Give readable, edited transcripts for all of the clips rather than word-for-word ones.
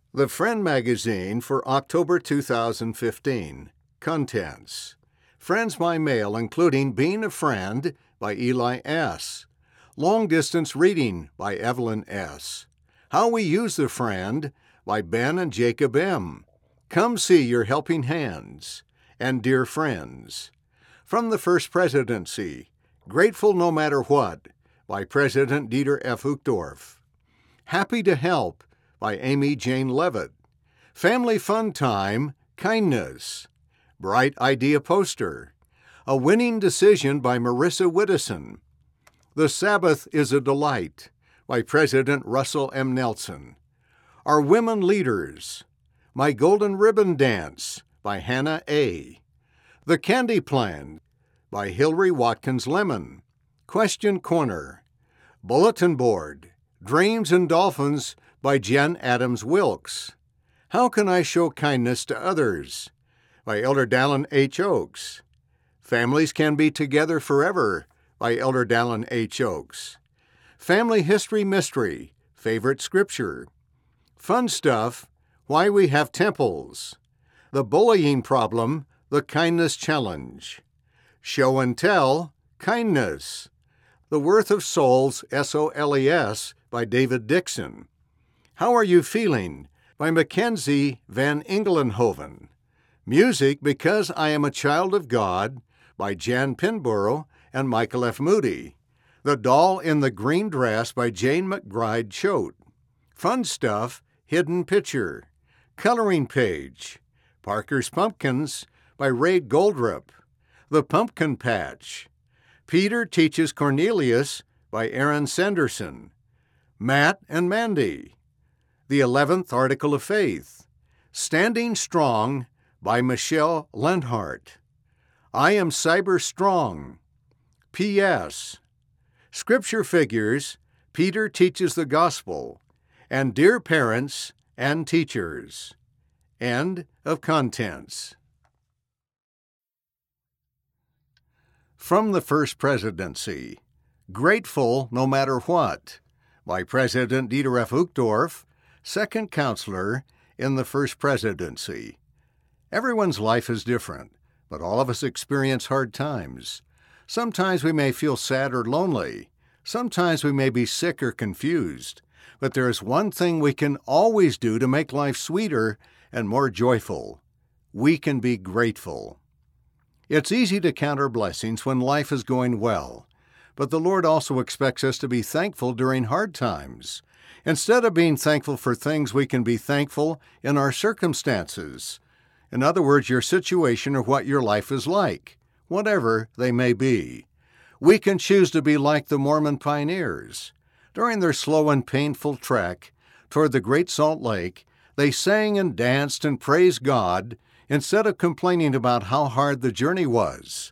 The Friend Magazine for October 2015. Contents: Friends by Mail, including Being a Friend by Eli S. Long Distance Reading by Evelyn S. How We Use the Friend by Ben and Jacob M. Come See Your Helping Hands, and Dear Friends. From the First Presidency, Grateful No Matter What by President Dieter F. Uchtdorf. Happy to Help by Amy Jane Levitt. Family Fun Time, Kindness. Bright Idea Poster. A Winning Decision by Marissa Widdison. The Sabbath is a Delight by President Russell M. Nelson. Our Women Leaders. My Golden Ribbon Dance by Hannah A. The Candy Plan by Hillary Watkins Lemon. Question Corner. Bulletin Board. Dreams and Dolphins by Jen Adams Wilkes. How Can I Show Kindness to Others by Elder Dallin H. Oaks. Families Can Be Together Forever by Elder Dallin H. Oaks. Family History Mystery, Favorite Scripture. Fun Stuff, Why We Have Temples. The Bullying Problem, The Kindness Challenge. Show and Tell, Kindness. The Worth of Souls, SOLES by David Dixon. How Are You Feeling by Mackenzie Van Engelenhoven. Music Because I Am a Child of God by Jan Pinborough and Michael F. Moody. The Doll in the Green Dress by Jane McBride Choate. Fun Stuff, Hidden Picture. Coloring Page. Parker's Pumpkins by Ray Goldrup. The Pumpkin Patch. Peter Teaches Cornelius by Aaron Sanderson. Matt and Mandy. The 11th Article of Faith. Standing Strong by Michelle Lenhart. I Am Cyber Strong. P.S. Scripture Figures, Peter Teaches the Gospel, and Dear Parents and Teachers. End of contents. From the First Presidency, Grateful No Matter What by President Dieter F. Uchtdorf, Second Counselor in the First Presidency. Everyone's life is different, but all of us experience hard times. Sometimes we may feel sad or lonely. Sometimes we may be sick or confused. But there is one thing we can always do to make life sweeter and more joyful. We can be grateful. It's easy to count our blessings when life is going well, but the Lord also expects us to be thankful during hard times. Instead of being thankful for things, we can be thankful in our circumstances. In other words, your situation or what your life is like, whatever they may be. We can choose to be like the Mormon pioneers. During their slow and painful trek toward the Great Salt Lake, they sang and danced and praised God instead of complaining about how hard the journey was.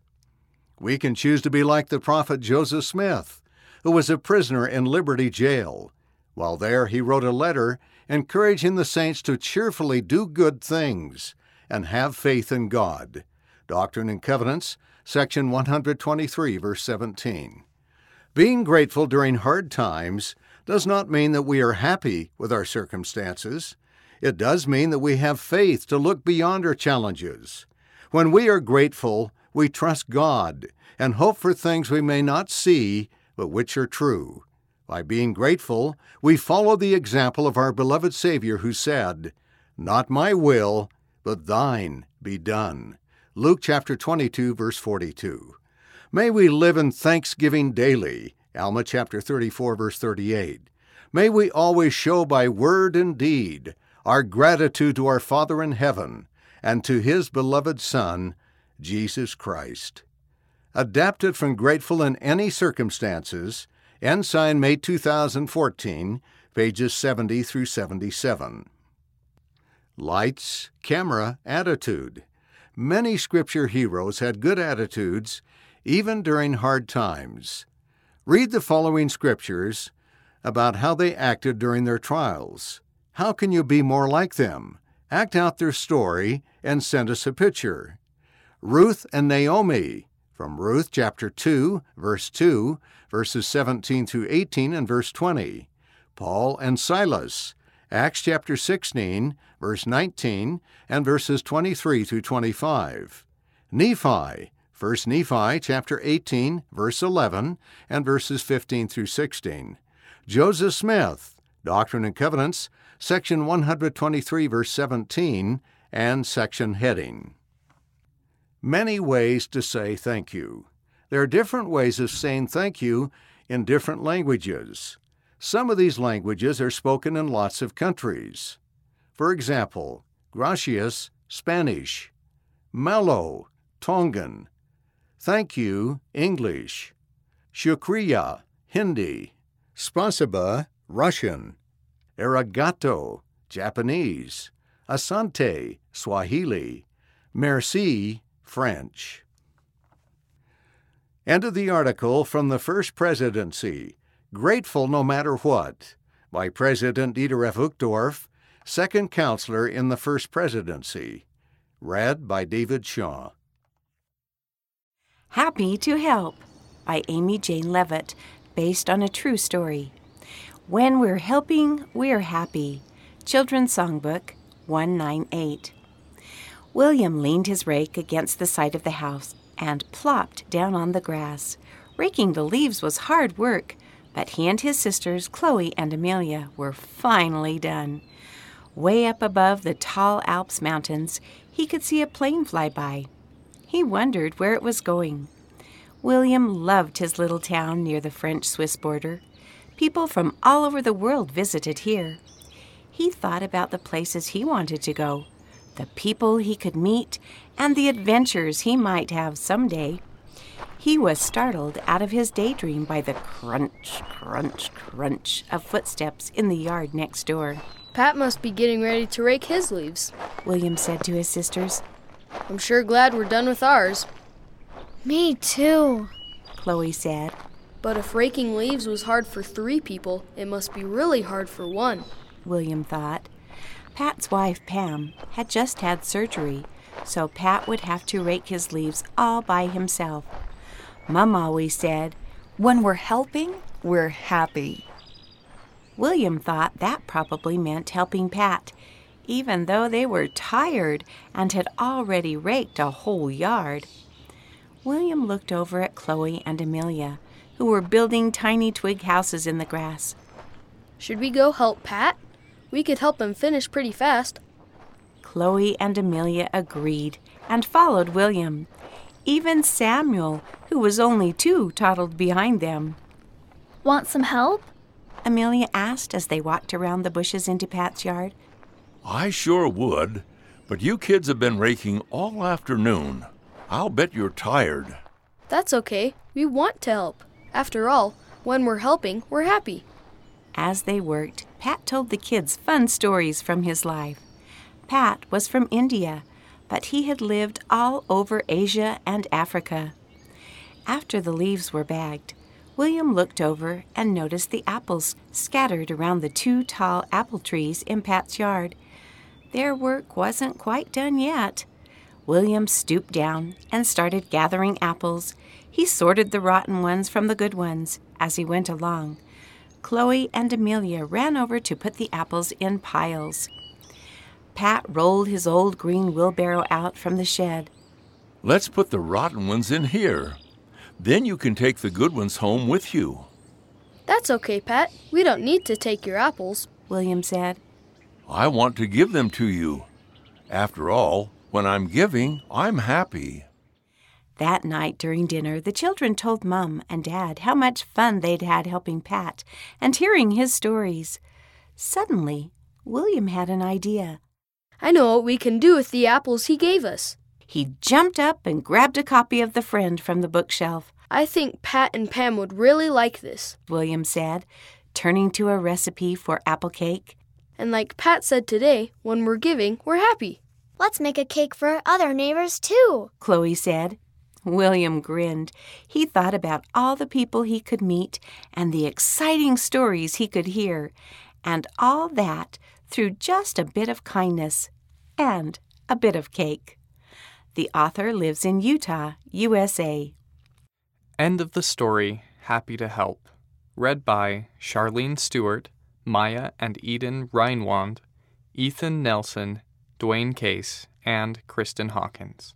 We can choose to be like the prophet Joseph Smith, who was a prisoner in Liberty Jail. While there, he wrote a letter encouraging the saints to cheerfully do good things and have faith in God. Doctrine and Covenants, section 123, verse 17. Being grateful during hard times does not mean that we are happy with our circumstances. It does mean that we have faith to look beyond our challenges. When we are grateful, we trust God and hope for things we may not see, but which are true. By being grateful, we follow the example of our beloved Savior who said, Not my will, but thine be done. Luke chapter 22, verse 42. May we live in thanksgiving daily. Alma chapter 34, verse 38. May we always show by word and deed our gratitude to our Father in heaven and to His beloved Son, Jesus Christ. Adapted from Grateful in Any Circumstances, Ensign, May 2014, pages 70 through 77. Lights, Camera, Attitude. Many Scripture heroes had good attitudes, even during hard times. Read the following scriptures about how they acted during their trials. How can you be more like them? Act out their story and send us a picture. Ruth and Naomi, from Ruth chapter 2, verse 2, verses 17 through 18 and verse 20. Paul and Silas, Acts chapter 16, verse 19, and verses 23 through 25. Nephi, 1 Nephi chapter 18, verse 11, and verses 15 through 16. Joseph Smith, Doctrine and Covenants, section 123, verse 17, and section heading. Many ways to say thank you. There are different ways of saying thank you in different languages. Some of these languages are spoken in lots of countries. For example, gracias, Spanish; malo, Tongan; thank you, English; shukriya, Hindi; spasiba, Russian; arigato, Japanese; asante, Swahili; merci, French. End of the article from the First Presidency, Grateful No Matter What, by President Dieter F. Uchtdorf, Second Counselor in the First Presidency. Read by David Shaw. Happy to Help by Amy Jane Levitt, based on a true story. When we're helping, we're happy. Children's Songbook 198. William leaned his rake against the side of the house and plopped down on the grass. Raking the leaves was hard work, but he and his sisters, Chloe and Amelia, were finally done. Way up above the tall Alps mountains, he could see a plane fly by. He wondered where it was going. William loved his little town near the French-Swiss border. People from all over the world visited here. He thought about the places he wanted to go, the people he could meet, and the adventures he might have someday. He was startled out of his daydream by the crunch, crunch, crunch of footsteps in the yard next door. Pat must be getting ready to rake his leaves, William said to his sisters. I'm sure glad we're done with ours. Me too, Chloe said. But if raking leaves was hard for 3 people, it must be really hard for 1. William thought. Pat's wife, Pam, had just had surgery, so Pat would have to rake his leaves all by himself. Mom always said, when we're helping, we're happy. William thought that probably meant helping Pat, even though they were tired and had already raked a whole yard. William looked over at Chloe and Amelia, who were building tiny twig houses in the grass. Should we go help Pat? We could help him finish pretty fast. Chloe and Amelia agreed and followed William. Even Samuel, who was only 2, toddled behind them. Want some help? Amelia asked as they walked around the bushes into Pat's yard. I sure would, but you kids have been raking all afternoon. I'll bet you're tired. That's okay. We want to help. After all, when we're helping, we're happy. As they worked, Pat told the kids fun stories from his life. Pat was from India, but he had lived all over Asia and Africa. After the leaves were bagged, William looked over and noticed the apples scattered around the 2 tall apple trees in Pat's yard. Their work wasn't quite done yet. William stooped down and started gathering apples. He sorted the rotten ones from the good ones as he went along. Chloe and Amelia ran over to put the apples in piles. Pat rolled his old green wheelbarrow out from the shed. Let's put the rotten ones in here. Then you can take the good ones home with you. That's okay, Pat. We don't need to take your apples, William said. I want to give them to you. After all, when I'm giving, I'm happy. That night during dinner, the children told Mom and Dad how much fun they'd had helping Pat and hearing his stories. Suddenly, William had an idea. I know what we can do with the apples he gave us. He jumped up and grabbed a copy of The Friend from the bookshelf. I think Pat and Pam would really like this, William said, turning to a recipe for apple cake. And like Pat said today, when we're giving, we're happy. Let's make a cake for our other neighbors too, Chloe said. William grinned. He thought about all the people he could meet and the exciting stories he could hear, and all that through just a bit of kindness and a bit of cake. The author lives in Utah, USA. End of the story, Happy to Help. Read by Charlene Stewart, Maya and Eden Reinwand, Ethan Nelson, Dwayne Case, and Kristen Hawkins.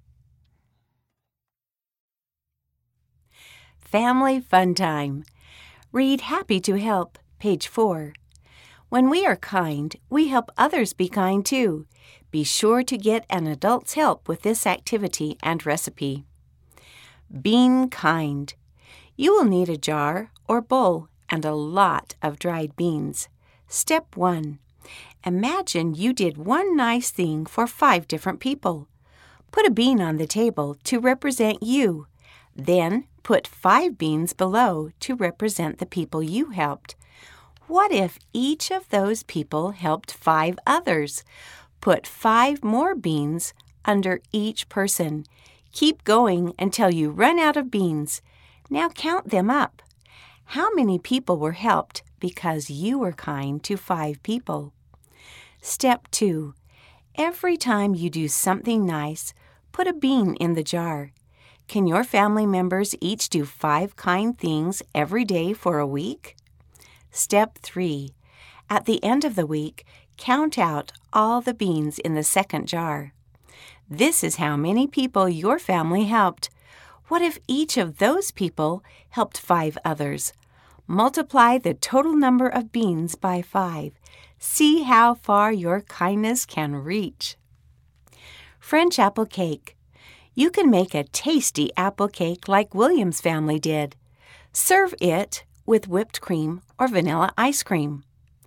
Family Fun Time. Read Happy to Help, page 4. When we are kind, we help others be kind too. Be sure to get an adult's help with this activity and recipe. Being kind. You will need a jar or bowl and a lot of dried beans. Step 1. Imagine you did one nice thing for 5 different people. Put a bean on the table to represent you. Then put 5 beans below to represent the people you helped. What if each of those people helped 5 others? Put 5 more beans under each person. Keep going until you run out of beans. Now count them up. How many people were helped because you were kind to 5 people? Step 2. Every time you do something nice, put a bean in the jar. Can your family members each do 5 kind things every day for a week? Step 3. At the end of the week, count out all the beans in the second jar. This is how many people your family helped. What if each of those people helped 5 others? Multiply the total number of beans by 5. See how far your kindness can reach. French apple cake. You can make a tasty apple cake like William's family did. Serve it with whipped cream or vanilla ice cream.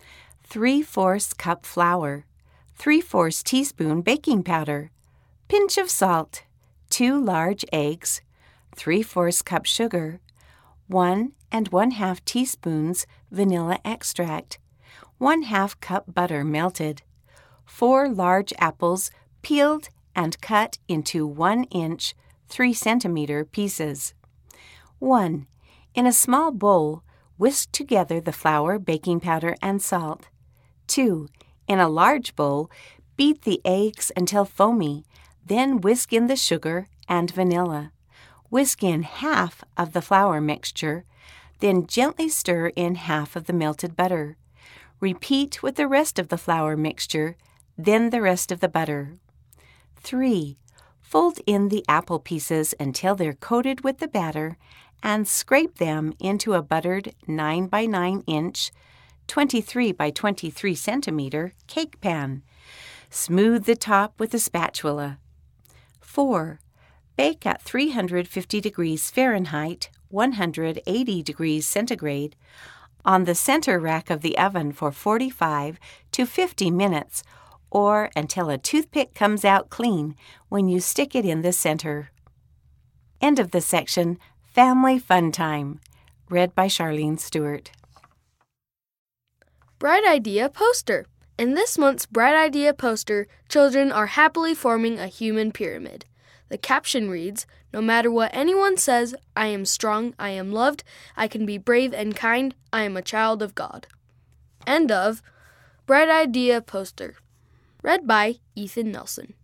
3/4 cup flour, 3/4 teaspoon baking powder, pinch of salt, 2 large eggs, 3/4 cup sugar, 1 1/2 teaspoons vanilla extract, 1/2 cup butter melted, 4 large apples peeled and cut into 1-inch, 3-centimeter pieces. 1. In a small bowl, whisk together the flour, baking powder, and salt. 2. In a large bowl, beat the eggs until foamy, then whisk in the sugar and vanilla. Whisk in half of the flour mixture, then gently stir in half of the melted butter. Repeat with the rest of the flour mixture, then the rest of the butter. 3. Fold in the apple pieces until they're coated with the batter and scrape them into a buttered 9 by 9 inch, 23 by 23 centimeter cake pan. Smooth the top with a spatula. 4. Bake at 350 degrees Fahrenheit, 180 degrees centigrade, on the center rack of the oven for 45 to 50 minutes, or until a toothpick comes out clean when you stick it in the center. End of the section, Family Fun Time, read by Charlene Stewart. Bright Idea Poster. In this month's Bright Idea Poster, children are happily forming a human pyramid. The caption reads, "No matter what anyone says, I am strong, I am loved, I can be brave and kind, I am a child of God." End of Bright Idea Poster. Read by Ethan Nelson.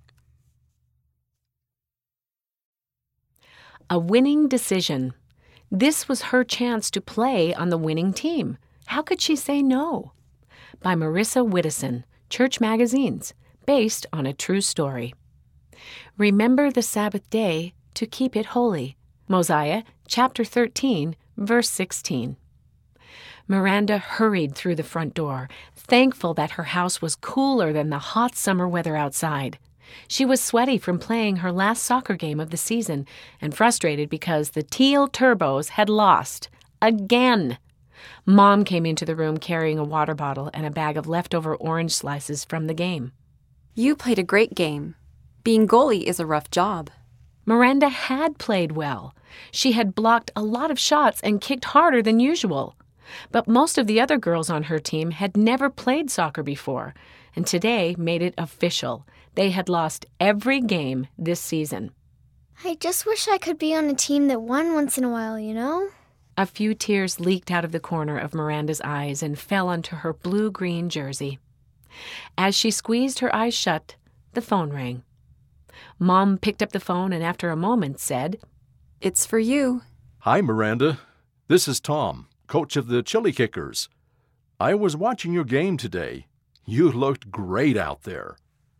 A winning decision. This was her chance to play on the winning team. How could she say no? By Marissa Widdison, Church Magazines, based on a true story. Remember the Sabbath day to keep it holy. Mosiah chapter 13, verse 16. Miranda hurried through the front door, thankful that her house was cooler than the hot summer weather outside. She was sweaty from playing her last soccer game of the season and frustrated because the Teal Turbos had lost. Again! Mom came into the room carrying a water bottle and a bag of leftover orange slices from the game. You played a great game. Being goalie is a rough job. Miranda had played well. She had blocked a lot of shots and kicked harder than usual. But most of the other girls on her team had never played soccer before, and today made it official. They had lost every game this season. I just wish I could be on a team that won once in a while, you know? A few tears leaked out of the corner of Miranda's eyes and fell onto her blue-green jersey. As she squeezed her eyes shut, the phone rang. Mom picked up the phone and after a moment said, "It's for you." Hi, Miranda. This is Tom, coach of the Chili Kickers. I was watching your game today. You looked great out there.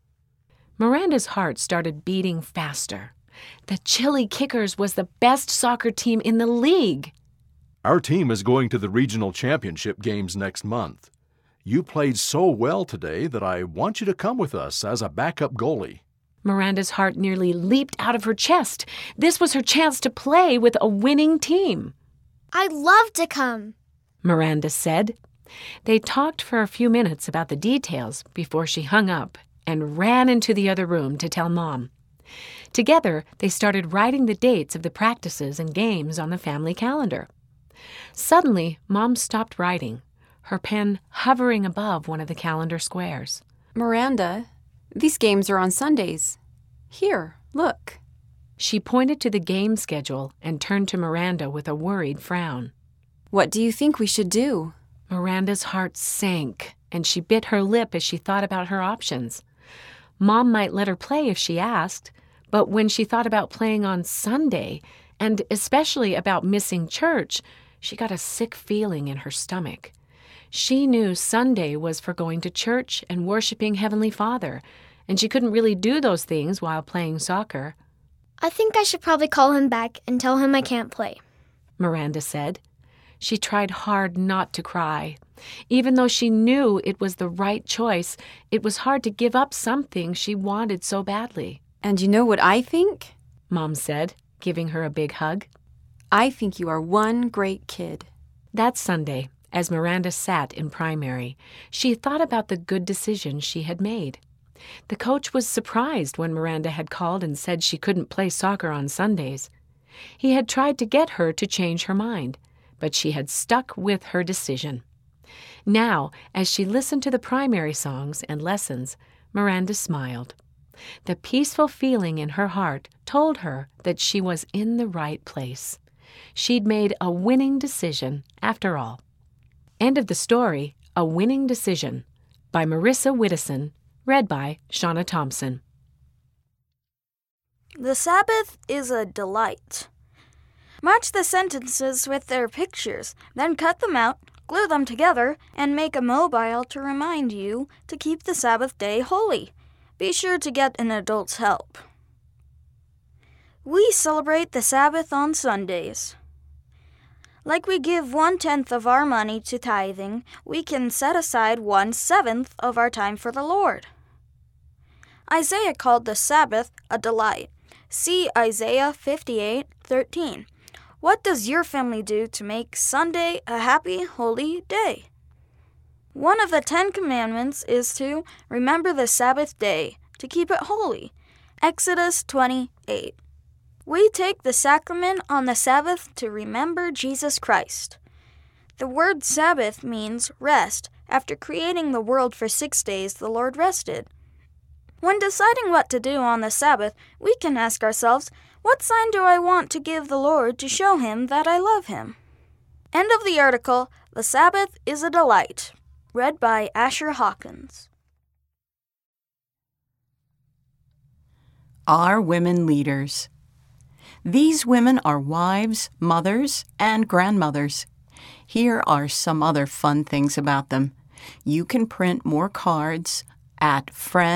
Miranda's heart started beating faster. The Chili Kickers was the best soccer team in the league. Our team is going to the regional championship games next month. You played so well today that I want you to come with us as a backup goalie. Miranda's heart nearly leaped out of her chest. This was her chance to play with a winning team. I'd love to come, Miranda said. They talked for a few minutes about the details before she hung up and ran into the other room to tell Mom. Together, they started writing the dates of the practices and games on the family calendar. Suddenly, Mom stopped writing, her pen hovering above one of the calendar squares. Miranda, these games are on Sundays. Here, look. She pointed to the game schedule and turned to Miranda with a worried frown. What do you think we should do? Miranda's heart sank, and she bit her lip as she thought about her options. Mom might let her play if she asked, but when she thought about playing on Sunday, and especially about missing church, she got a sick feeling in her stomach. She knew Sunday was for going to church and worshiping Heavenly Father, and she couldn't really do those things while playing soccer. I think I should probably call him back and tell him I can't play, Miranda said. She tried hard not to cry. Even though she knew it was the right choice, it was hard to give up something she wanted so badly. And you know what I think? Mom said, giving her a big hug. I think you are one great kid. That Sunday, as Miranda sat in primary, she thought about the good decision she had made. The coach was surprised when Miranda had called and said she couldn't play soccer on Sundays. He had tried to get her to change her mind, but she had stuck with her decision. Now, as she listened to the primary songs and lessons, Miranda smiled. The peaceful feeling in her heart told her that she was in the right place. She'd made a winning decision after all. End of the story, A Winning Decision, by Marissa Widdison, read by Shauna Thompson. The Sabbath is a delight. Match the sentences with their pictures, then cut them out, glue them together, and make a mobile to remind you to keep the Sabbath day holy. Be sure to get an adult's help. We celebrate the Sabbath on Sundays. Like we give 1/10 of our money to tithing, we can set aside 1/7 of our time for the Lord. Isaiah called the Sabbath a delight. See Isaiah 58:13. What does your family do to make Sunday a happy, holy day? One of the 10 Commandments is to remember the Sabbath day, to keep it holy. Exodus 20:8. We take the sacrament on the Sabbath to remember Jesus Christ. The word Sabbath means rest. After creating the world for 6 days, the Lord rested. When deciding what to do on the Sabbath, we can ask ourselves, what sign do I want to give the Lord to show him that I love him? End of the article, The Sabbath is a Delight, read by Asher Hawkins. Are women leaders? These women are wives, mothers, and grandmothers. Here are some other fun things about them. You can print more cards at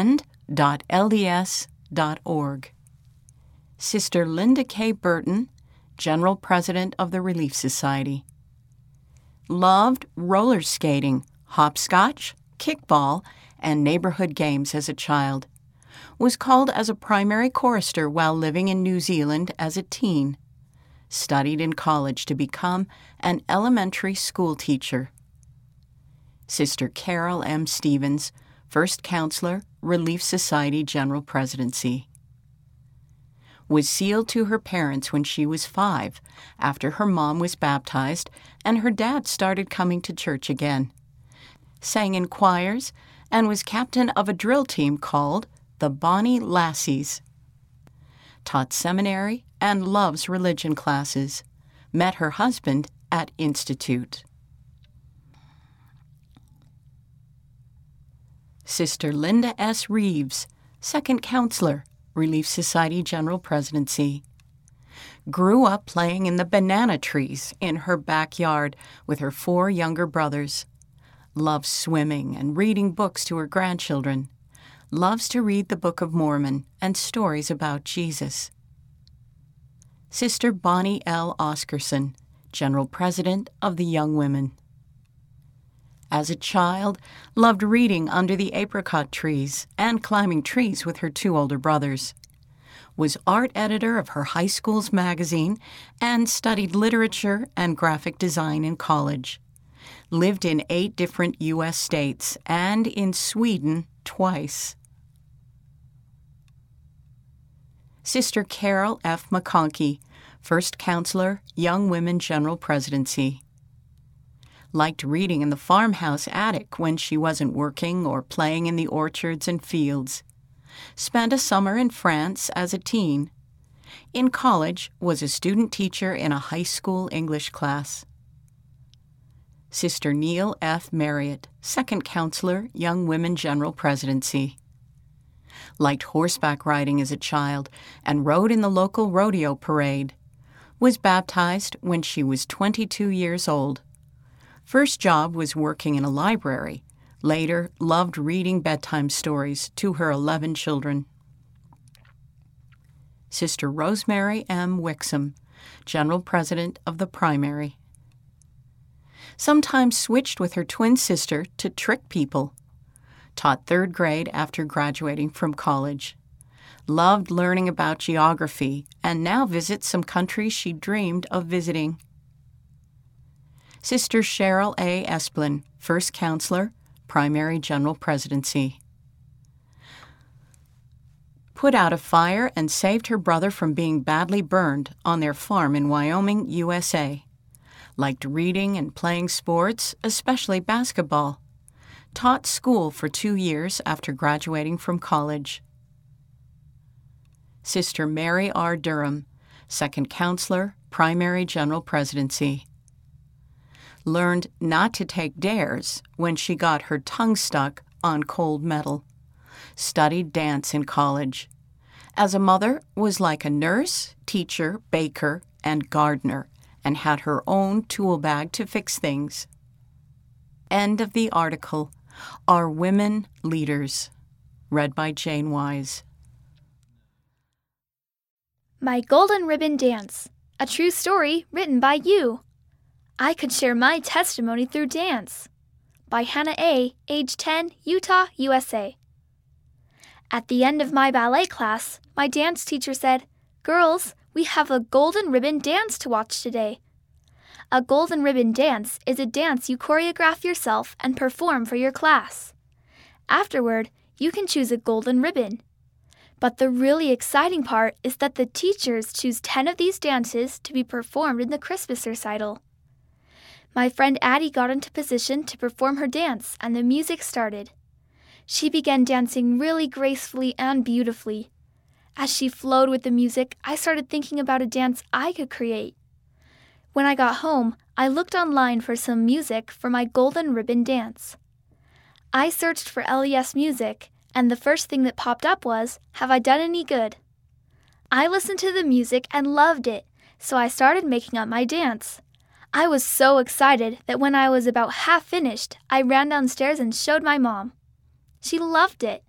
friend.lds.org. Sister Linda K. Burton, General President of the Relief Society. Loved roller skating, hopscotch, kickball, and neighborhood games as a child. Was called as a primary chorister while living in New Zealand as a teen. Studied in college to become an elementary school teacher. Sister Carol M. Stevens, First Counselor, Relief Society General Presidency. Was sealed to her parents when she was 5, after her mom was baptized and her dad started coming to church again. Sang in choirs and was captain of a drill team called the Bonnie Lassies. Taught seminary and loves religion classes. Met her husband at Institute. Sister Linda S. Reeves, Second Counselor, Relief Society General Presidency. Grew up playing in the banana trees in her backyard with her 4 younger brothers. loves swimming and reading books to her grandchildren, loves to read the Book of Mormon and stories about Jesus. Sister Bonnie L. Oscarson, General President of the Young Women. As a child, loved reading under the apricot trees and climbing trees with her 2 older brothers. Was art editor of her high school's magazine and studied literature and graphic design in college. Lived in 8 different U.S. states and in Sweden twice. Sister Carol F. McConkey, First Counselor, Young Women General Presidency. Liked reading in the farmhouse attic when she wasn't working or playing in the orchards and fields. Spent a summer in France as a teen. In college, was a student teacher in a high school English class. Sister Neil F. Marriott, Second Counselor, Young Women General Presidency. Liked horseback riding as a child and rode in the local rodeo parade. Was baptized when she was 22 years old. First job was working in a library. Later, loved reading bedtime stories to her 11 children. Sister Rosemary M. Wixom, General President of the Primary. Sometimes switched with her twin sister to trick people. Taught 3rd grade after graduating from college. Loved learning about geography and now visits some countries she dreamed of visiting. Sister Cheryl A. Esplin, First Counselor, Primary General Presidency. Put out a fire and saved her brother from being badly burned on their farm in Wyoming, USA. Liked reading and playing sports, especially basketball. Taught school for 2 years after graduating from college. Sister Mary R. Durham, Second Counselor, Primary General Presidency. Learned not to take dares when she got her tongue stuck on cold metal. Studied dance in college. As a mother, was like a nurse, teacher, baker, and gardener, and had her own tool bag to fix things. End of the article. Are Women Leaders? Read by Jane Wise. My Golden Ribbon Dance, a true story written by you. I could share my testimony through dance. By Hannah A., age 10, Utah, USA. At the end of my ballet class, my dance teacher said, "Girls, we have a golden ribbon dance to watch today." A golden ribbon dance is a dance you choreograph yourself and perform for your class. Afterward, you can choose a golden ribbon. But the really exciting part is that the teachers choose 10 of these dances to be performed in the Christmas recital. My friend Addie got into position to perform her dance, and the music started. She began dancing really gracefully and beautifully. As she flowed with the music, I started thinking about a dance I could create. When I got home, I looked online for some music for my golden ribbon dance. I searched for LES music, and the first thing that popped up was, "Have I done any good?" I listened to the music and loved it, so I started making up my dance. I was so excited that when I was about half finished, I ran downstairs and showed my mom. She loved it.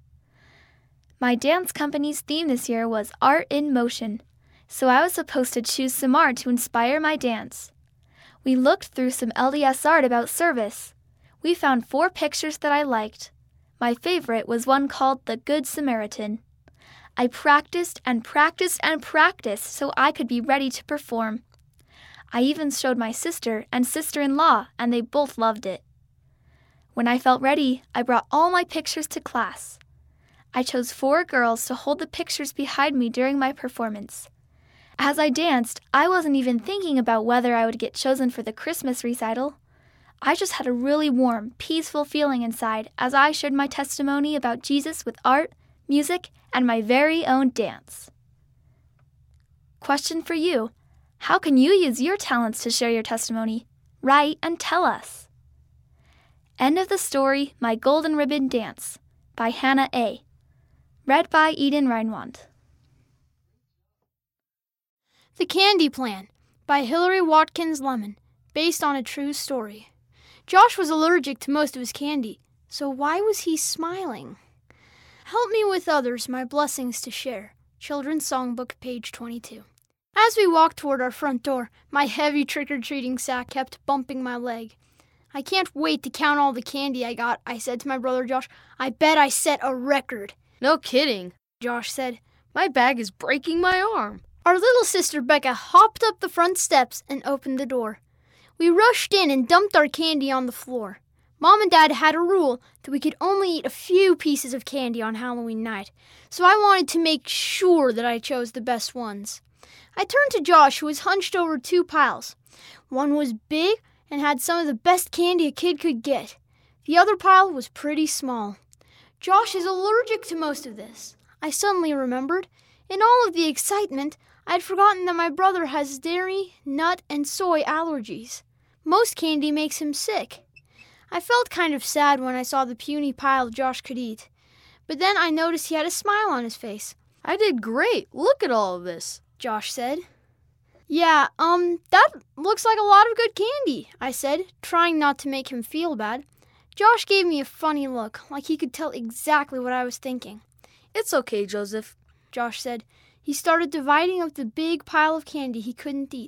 My dance company's theme this year was Art in Motion, so I was supposed to choose some art to inspire my dance. We looked through some LDS art about service. We found 4 pictures that I liked. My favorite was one called The Good Samaritan. I practiced and practiced and practiced so I could be ready to perform. I even showed my sister and sister-in-law, and they both loved it. When I felt ready, I brought all my pictures to class. I chose 4 girls to hold the pictures behind me during my performance. As I danced, I wasn't even thinking about whether I would get chosen for the Christmas recital. I just had a really warm, peaceful feeling inside as I shared my testimony about Jesus with art, music, and my very own dance. Question for you. How can you use your talents to share your testimony? Write and tell us. End of the story, My Golden Ribbon Dance, by Hannah A. Read by Eden Reinwand. The Candy Plan, by Hillary Watkins Lemon, based on a true story. Josh was allergic to most of his candy, so why was he smiling? Help me with others, my blessings to share. Children's Songbook, page 22. As we walked toward our front door, my heavy trick-or-treating sack kept bumping my leg. I can't wait to count all the candy I got, I said to my brother Josh. I bet I set a record. No kidding, Josh said. My bag is breaking my arm. Our little sister Becca hopped up the front steps and opened the door. We rushed in and dumped our candy on the floor. Mom and Dad had a rule that we could only eat a few pieces of candy on Halloween night, so I wanted to make sure that I chose the best ones. I turned to Josh, who was hunched over two piles. One was big and had some of the best candy a kid could get. The other pile was pretty small. Josh is allergic to most of this, I suddenly remembered. In all of the excitement, I'd forgotten that my brother has dairy, nut, and soy allergies. Most candy makes him sick. I felt kind of sad when I saw the puny pile Josh could eat. But then I noticed he had a smile on his face. I did great. Look at all of this, Josh said. Yeah, that looks like a lot of good candy, I said, trying not to make him feel bad. Josh gave me a funny look, like he could tell exactly what I was thinking. It's okay, Joseph, Josh said. He started dividing up the big pile of candy he couldn't eat.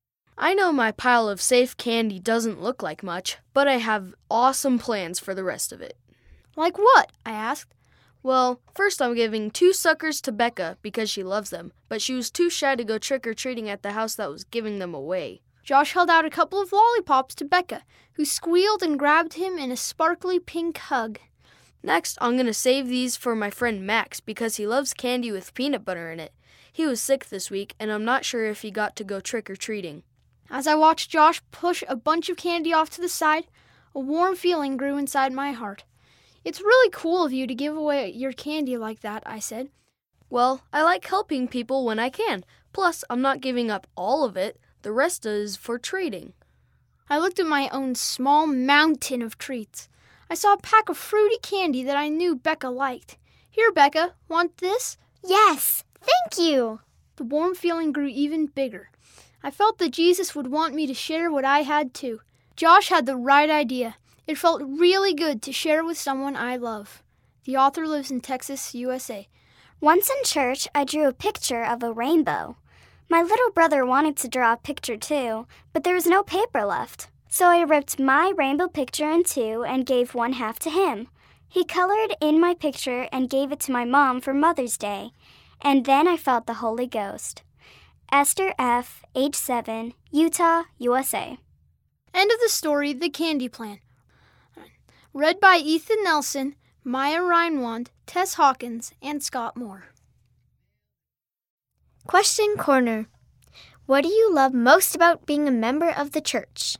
I know my pile of safe candy doesn't look like much, but I have awesome plans for the rest of it. Like what? I asked. Well, first I'm giving 2 suckers to Becca because she loves them, but she was too shy to go trick-or-treating at the house that was giving them away. Josh held out a couple of lollipops to Becca, who squealed and grabbed him in a sparkly pink hug. Next, I'm going to save these for my friend Max because he loves candy with peanut butter in it. He was sick this week, and I'm not sure if he got to go trick-or-treating. As I watched Josh push a bunch of candy off to the side, a warm feeling grew inside my heart. It's really cool of you to give away your candy like that, I said. Well, I like helping people when I can. Plus, I'm not giving up all of it. The rest is for trading. I looked at my own small mountain of treats. I saw a pack of fruity candy that I knew Becca liked. Here, Becca, want this? Yes, thank you. The warm feeling grew even bigger. I felt that Jesus would want me to share what I had too. Josh had the right idea. It felt really good to share with someone I love. The author lives in Texas, USA. Once in church, I drew a picture of a rainbow. My little brother wanted to draw a picture too, but there was no paper left. So I ripped my rainbow picture in two and gave one half to him. He colored in my picture and gave it to my mom for Mother's Day. And then I felt the Holy Ghost. Esther F., age 7, Utah, USA. End of the story, The Candy Plan. Read by Ethan Nelson, Maya Reinwand, Tess Hawkins, and Scott Moore. Question Corner. What do you love most about being a member of the church?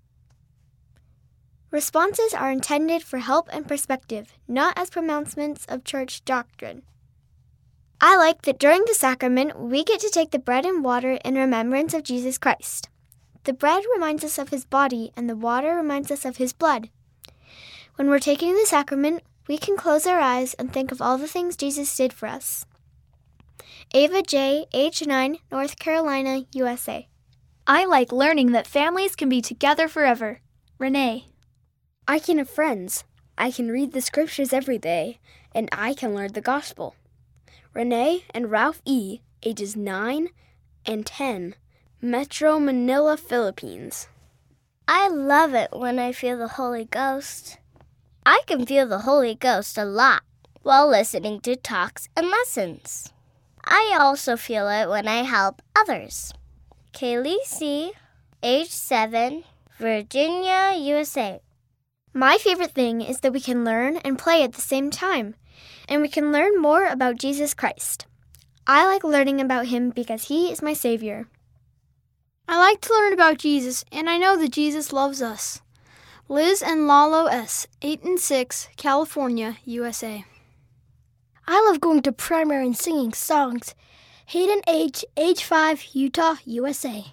Responses are intended for help and perspective, not as pronouncements of church doctrine. I like that during the sacrament, we get to take the bread and water in remembrance of Jesus Christ. The bread reminds us of his body, and the water reminds us of his blood. When we're taking the sacrament, we can close our eyes and think of all the things Jesus did for us. Ava J., age 9, North Carolina, USA. I like learning that families can be together forever. Renee. I can have friends. I can read the scriptures every day, and I can learn the gospel. Renee and Ralph E., ages 9 and 10, Metro Manila, Philippines. I love it when I feel the Holy Ghost. I can feel the Holy Ghost a lot while listening to talks and lessons. I also feel it when I help others. Kaylee C., age 7, Virginia, USA. My favorite thing is that we can learn and play at the same time, and we can learn more about Jesus Christ. I like learning about him because he is my Savior. I like to learn about Jesus, and I know that Jesus loves us. Liz and Lalo S., 8 and 6, California, USA. I love going to primary and singing songs. Hayden H., age 5, Utah, USA.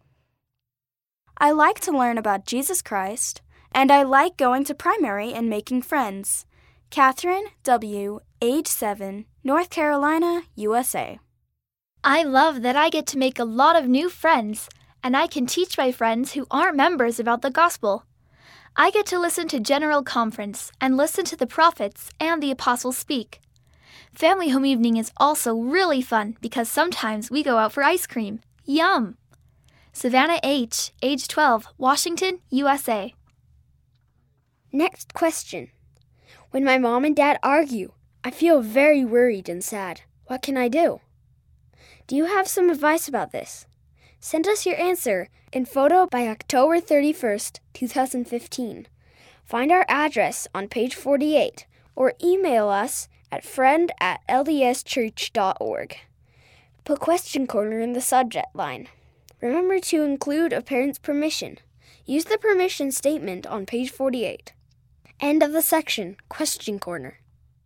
I like to learn about Jesus Christ, and I like going to primary and making friends. Catherine W., age 7, North Carolina, USA. I love that I get to make a lot of new friends, and I can teach my friends who aren't members about the gospel. I get to listen to General Conference and listen to the prophets and the apostles speak. Family home evening is also really fun because sometimes we go out for ice cream. Yum! Savannah H., age 12, Washington, USA. Next question. When my mom and dad argue, I feel very worried and sad. What can I do? Do you have some advice about this? Send us your answer in photo by October 31st, 2015. Find our address on page 48 or email us at friend@ldschurch.org. Put Question Corner in the subject line. Remember to include a parent's permission. Use the permission statement on page 48. End of the section, Question Corner.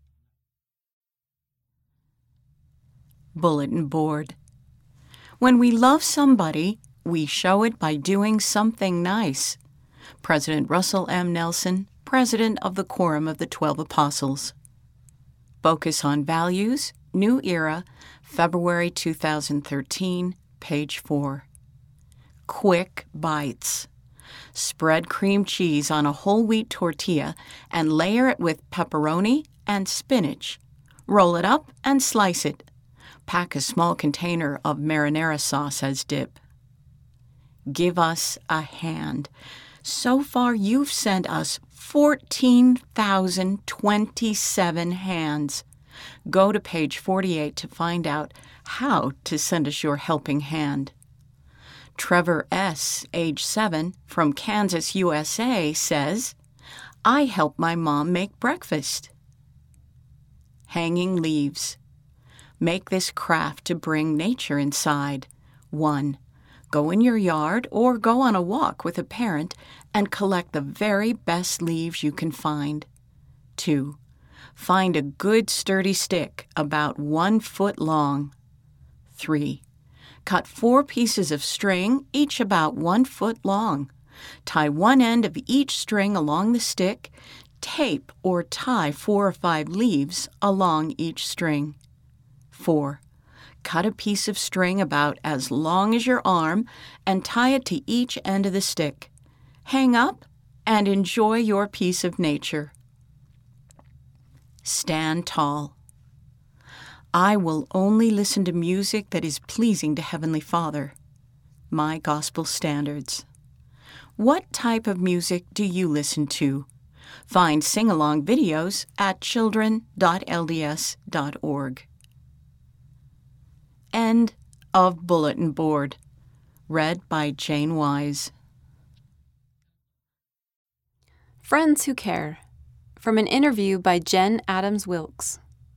Bulletin board. When we love somebody, we show it by doing something nice. President Russell M. Nelson, President of the Quorum of the 12 Apostles. Focus on Values, New Era, February 2013, page 4. Quick bites. Spread cream cheese on a whole wheat tortilla and layer it with pepperoni and spinach. Roll it up and slice it. Pack a small container of marinara sauce as dip. Give us a hand. So far, you've sent us 14,027 hands. Go to page 48 to find out how to send us your helping hand. Trevor S., age 7, from Kansas, USA, says, I help my mom make breakfast. Hanging leaves. Make this craft to bring nature inside. 1. Go in your yard or go on a walk with a parent and collect the very best leaves you can find. 2. Find a good sturdy stick about 1 foot long. 3. Cut 4 pieces of string, each about 1 foot long. Tie one end of each string along the stick. Tape or tie 4 or 5 leaves along each string. 4. Cut a piece of string about as long as your arm and tie it to each end of the stick. Hang up and enjoy your piece of nature. Stand tall. I will only listen to music that is pleasing to Heavenly Father. My Gospel Standards. What type of music do you listen to? Find sing-along videos at children.lds.org. End of Bulletin Board. Read by Jane Wise. Friends Who Care. From an interview by Jen Adams Wilkes.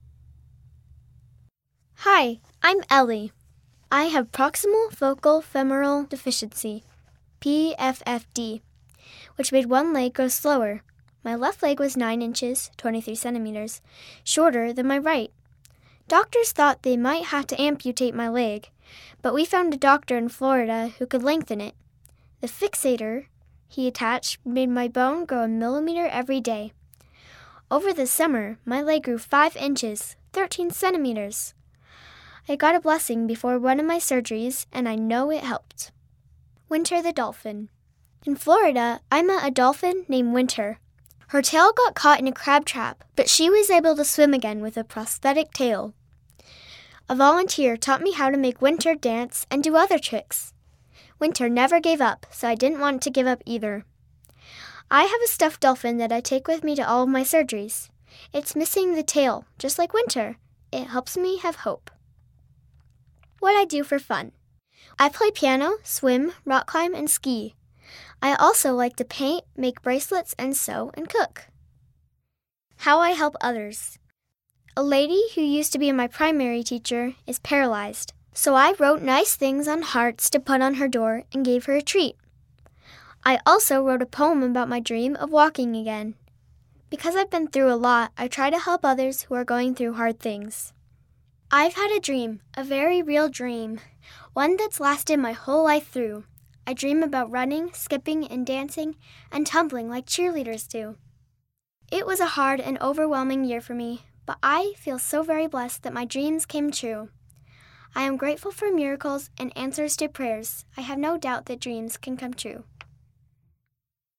Hi, I'm Ellie. I have proximal focal femoral deficiency, PFFD, which made one leg grow slower. My left leg was 9 inches, 23 centimeters, shorter than my right. Doctors thought they might have to amputate my leg, but we found a doctor in Florida who could lengthen it. The fixator he attached made my bone grow a millimeter every day. Over the summer, my leg grew 5 inches, 13 centimeters. I got a blessing before one of my surgeries, and I know it helped. Winter the dolphin. In Florida, I met a dolphin named Winter. Her tail got caught in a crab trap, but she was able to swim again with a prosthetic tail. A volunteer taught me how to make Winter dance and do other tricks. Winter never gave up, so I didn't want to give up either. I have a stuffed dolphin that I take with me to all of my surgeries. It's missing the tail, just like Winter. It helps me have hope. What I do for fun. I play piano, swim, rock climb, and ski. I also like to paint, make bracelets, and sew and cook. How I help others. A lady who used to be my primary teacher is paralyzed, so I wrote nice things on hearts to put on her door and gave her a treat. I also wrote a poem about my dream of walking again. Because I've been through a lot, I try to help others who are going through hard things. I've had a dream, a very real dream, one that's lasted my whole life through. I dream about running, skipping, and dancing, and tumbling like cheerleaders do. It was a hard and overwhelming year for me, but I feel so very blessed that my dreams came true. I am grateful for miracles and answers to prayers. I have no doubt that dreams can come true.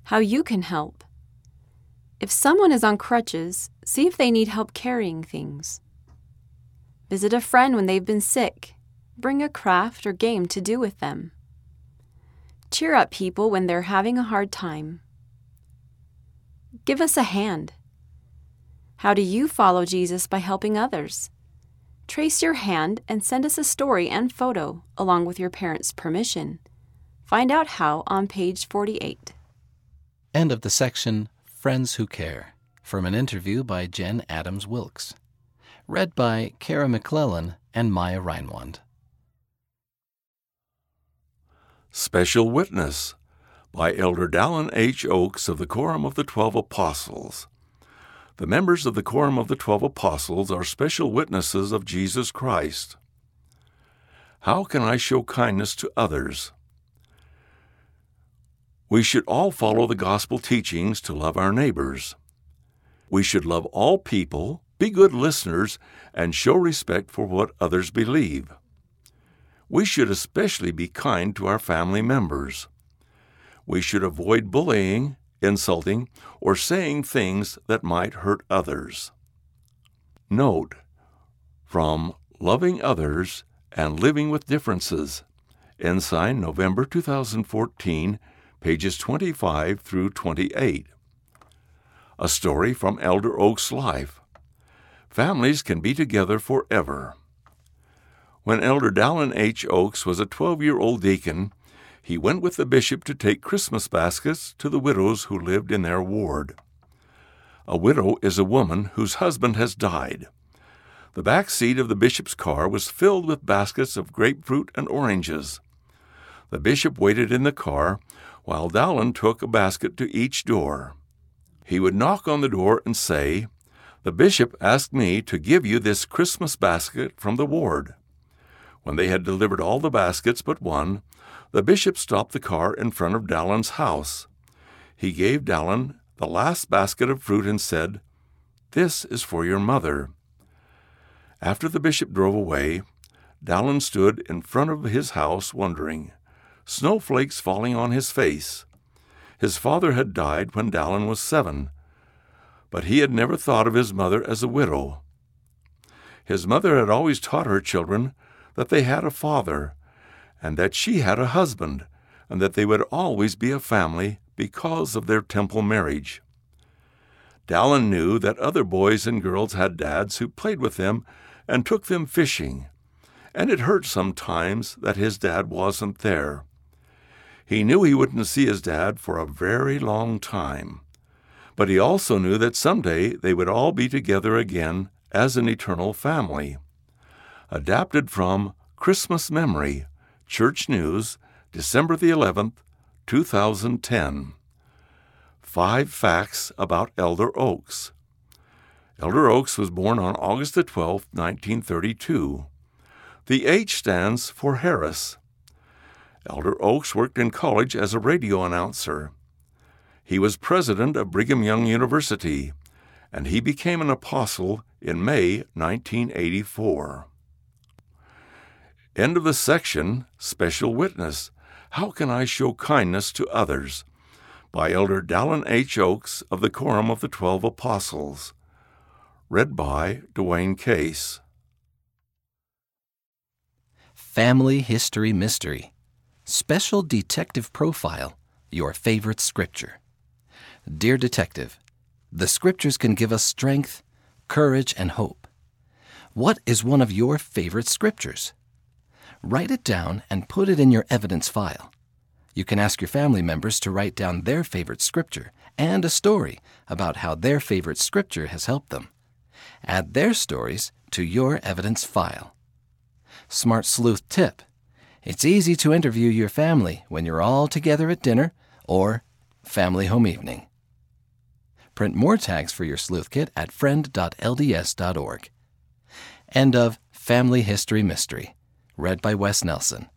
how you can help. If someone is on crutches, see if they need help carrying things. Visit a friend when they've been sick. Bring a craft or game to do with them. Cheer up people when they're having a hard time. Give us a hand. How do you follow Jesus by helping others? Trace your hand and send us a story and photo, along with your parents' permission. Find out how on page 48. End of the section, Friends Who Care, from an interview by Jen Adams Wilkes. Read by Kara McClellan and Maya Reinwand. Special Witness by Elder Dallin H. Oaks of the Quorum of the 12 Apostles. The members of the Quorum of the 12 Apostles are special witnesses of Jesus Christ. How can I show kindness to others? We should all follow the gospel teachings to love our neighbors. We should love all people, be good listeners, and show respect for what others believe. We should especially be kind to our family members. We should avoid bullying, insulting, or saying things that might hurt others. Note, from Loving Others and Living with Differences, Ensign, November 2014, pages 25 through 28. A story from Elder Oaks' life. Families can be together forever. When Elder Dallin H. Oaks was a 12-year-old deacon, he went with the bishop to take Christmas baskets to the widows who lived in their ward. A widow is a woman whose husband has died. The back seat of the bishop's car was filled with baskets of grapefruit and oranges. The bishop waited in the car while Dallin took a basket to each door. He would knock on the door and say, "The bishop asked me to give you this Christmas basket from the ward." When they had delivered all the baskets but one, the bishop stopped the car in front of Dallin's house. He gave Dallin the last basket of fruit and said, "This is for your mother." After the bishop drove away, Dallin stood in front of his house wondering, snowflakes falling on his face. His father had died when Dallin was 7, but he had never thought of his mother as a widow. His mother had always taught her children that they had a father, and that she had a husband, and that they would always be a family because of their temple marriage. Dallin knew that other boys and girls had dads who played with them and took them fishing, and it hurt sometimes that his dad wasn't there. He knew he wouldn't see his dad for a very long time, but he also knew that someday they would all be together again as an eternal family. Adapted from Christmas Memory, Church News, December the 11th, 2010. 5 facts about Elder Oaks. Elder Oaks was born on August the 12th, 1932. The H stands for Harris. Elder Oaks worked in college as a radio announcer. He was president of Brigham Young University, and he became an apostle in May 1984. End of the section, Special Witness, How Can I Show Kindness to Others? By Elder Dallin H. Oaks of the Quorum of the 12 Apostles. Read by Dwayne Case. Family History Mystery. Special Detective Profile, Your Favorite Scripture. Dear Detective, the Scriptures can give us strength, courage, and hope. What is one of your favorite Scriptures? Write it down and put it in your evidence file. You can ask your family members to write down their favorite Scripture and a story about how their favorite Scripture has helped them. Add their stories to your evidence file. Smart Sleuth Tip. It's easy to interview your family when you're all together at dinner or family home evening. Print more tags for your sleuth kit at friend.lds.org. End of Family History Mystery. Read by Wes Nelson.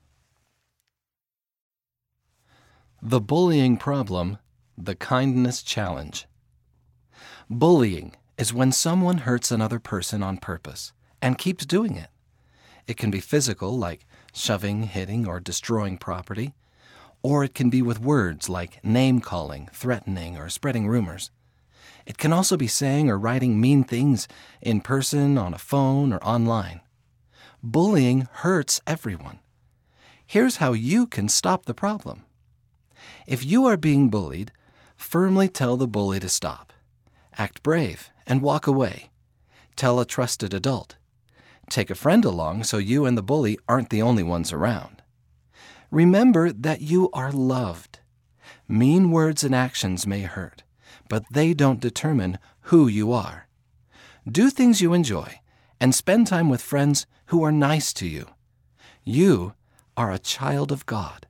The Bullying Problem, the Kindness Challenge. Bullying is when someone hurts another person on purpose and keeps doing it. It can be physical, like shoving, hitting, or destroying property, Or it can be with words like name-calling, threatening, or spreading rumors. It can also be saying or writing mean things in person, on a phone, or online. Bullying hurts everyone. Here's how you can stop the problem. If you are being bullied, firmly tell the bully to stop. Act brave and walk away. Tell a trusted adult. Take a friend along so you and the bully aren't the only ones around. Remember that you are loved. Mean words and actions may hurt, but they don't determine who you are. Do things you enjoy and spend time with friends who are nice to you. You are a child of God.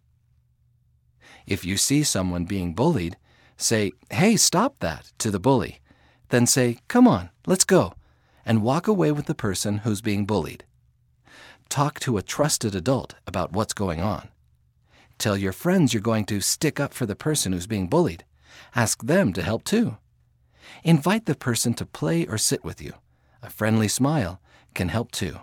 If you see someone being bullied, say, "Hey, stop that," to the bully. Then say, "Come on, let's go," and walk away with the person who's being bullied. Talk to a trusted adult about what's going on. Tell your friends you're going to stick up for the person who's being bullied. Ask them to help too. Invite the person to play or sit with you. A friendly smile can help too.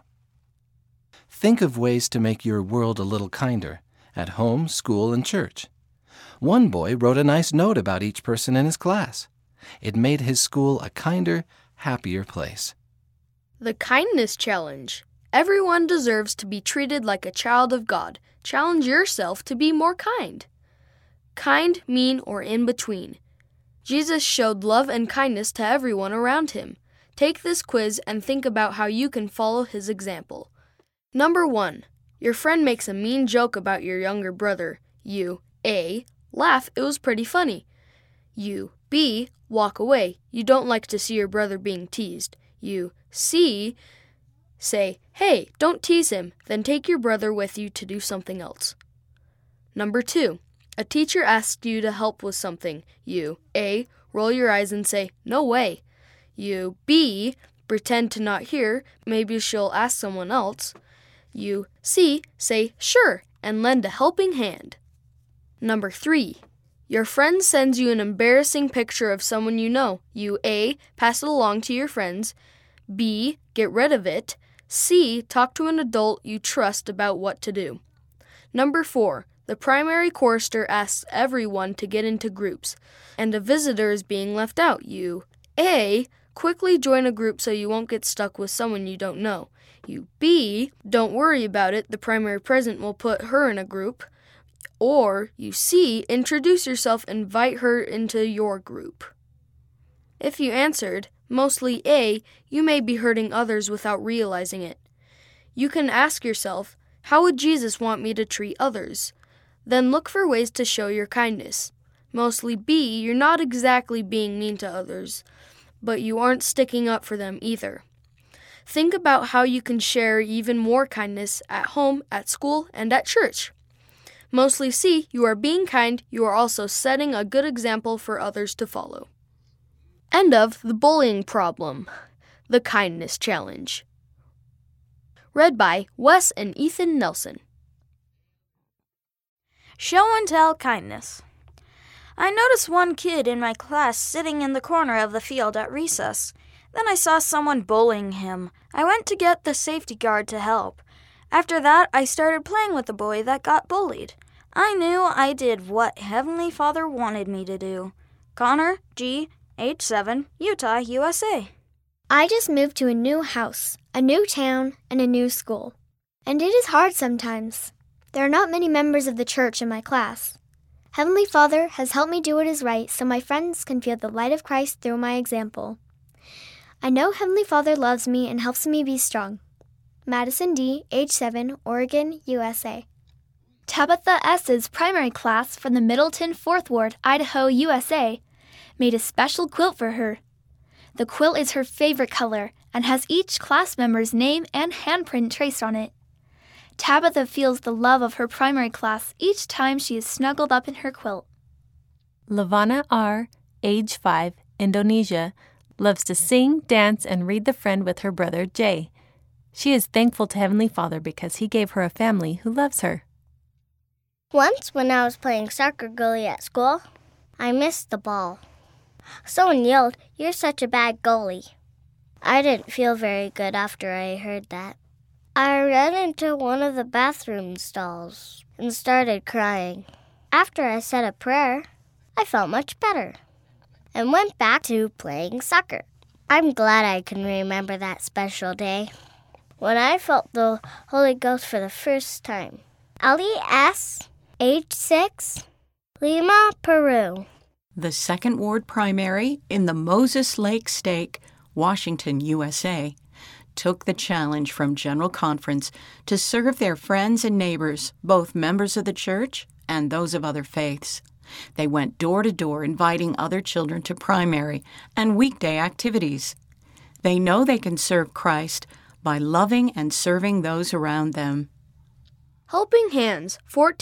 Think of ways to make your world a little kinder at home, school, and church. One boy wrote a nice note about each person in his class. It made his school a kinder, happier place. The Kindness Challenge. Everyone deserves to be treated like a child of God. Challenge yourself to be more kind. Kind, mean, or in between. Jesus showed love and kindness to everyone around him. Take this quiz and think about how you can follow his example. Number 1. Your friend makes a mean joke about your younger brother. You, A, laugh, it was pretty funny. You, B, walk away. You don't like to see your brother being teased. You, C, say, "Hey, don't tease him," then take your brother with you to do something else. Number 2. A teacher asks you to help with something. You, A, roll your eyes and say, "No way." You, B, pretend to not hear, maybe she'll ask someone else. You, C, say, "Sure," and lend a helping hand. Number 3. Your friend sends you an embarrassing picture of someone you know. You, A, pass it along to your friends. B, get rid of it. C, talk to an adult you trust about what to do. Number 4. The primary chorister asks everyone to get into groups, and a visitor is being left out. You, A, quickly join a group so you won't get stuck with someone you don't know. You, B, don't worry about it, the primary present will put her in a group. Or, you, C, introduce yourself and invite her into your group. If you answered, mostly A, you may be hurting others without realizing it. You can ask yourself, how would Jesus want me to treat others? Then look for ways to show your kindness. Mostly B, you're not exactly being mean to others, but you aren't sticking up for them either. Think about how you can share even more kindness at home, at school, and at church. Mostly C, you are being kind, you are also setting a good example for others to follow. End of The Bullying Problem, The Kindness Challenge. Read by Wes and Ethan Nelson. Show and tell kindness. I noticed one kid in my class sitting in the corner of the field at recess. Then I saw someone bullying him. I went to get the safety guard to help. After that, I started playing with the boy that got bullied. I knew I did what Heavenly Father wanted me to do. Connor G., age 7, Utah, USA. I just moved to a new house, a new town, and a new school. And it is hard sometimes. There are not many members of the church in my class. Heavenly Father has helped me do what is right so my friends can feel the light of Christ through my example. I know Heavenly Father loves me and helps me be strong. Madison D., age 7, Oregon, USA. Tabitha S.'s primary class from the Middleton 4th Ward, Idaho, USA, made a special quilt for her. The quilt is her favorite color and has each class member's name and handprint traced on it. Tabitha feels the love of her primary class each time she is snuggled up in her quilt. Lavana R., age 5, Indonesia, loves to sing, dance, and read The Friend with her brother Jay. She is thankful to Heavenly Father because He gave her a family who loves her. Once when I was playing soccer goalie at school, I missed the ball. Someone yelled, "You're such a bad goalie." I didn't feel very good after I heard that. I ran into one of the bathroom stalls and started crying. After I said a prayer, I felt much better and went back to playing soccer. I'm glad I can remember that special day when I felt the Holy Ghost for the first time. Ali S., age 6, Lima, Peru. The Second Ward Primary in the Moses Lake Stake, Washington, USA, took the challenge from General Conference to serve their friends and neighbors, both members of the church and those of other faiths. They went door to door inviting other children to primary and weekday activities. They know they can serve Christ by loving and serving those around them. Helping Hands,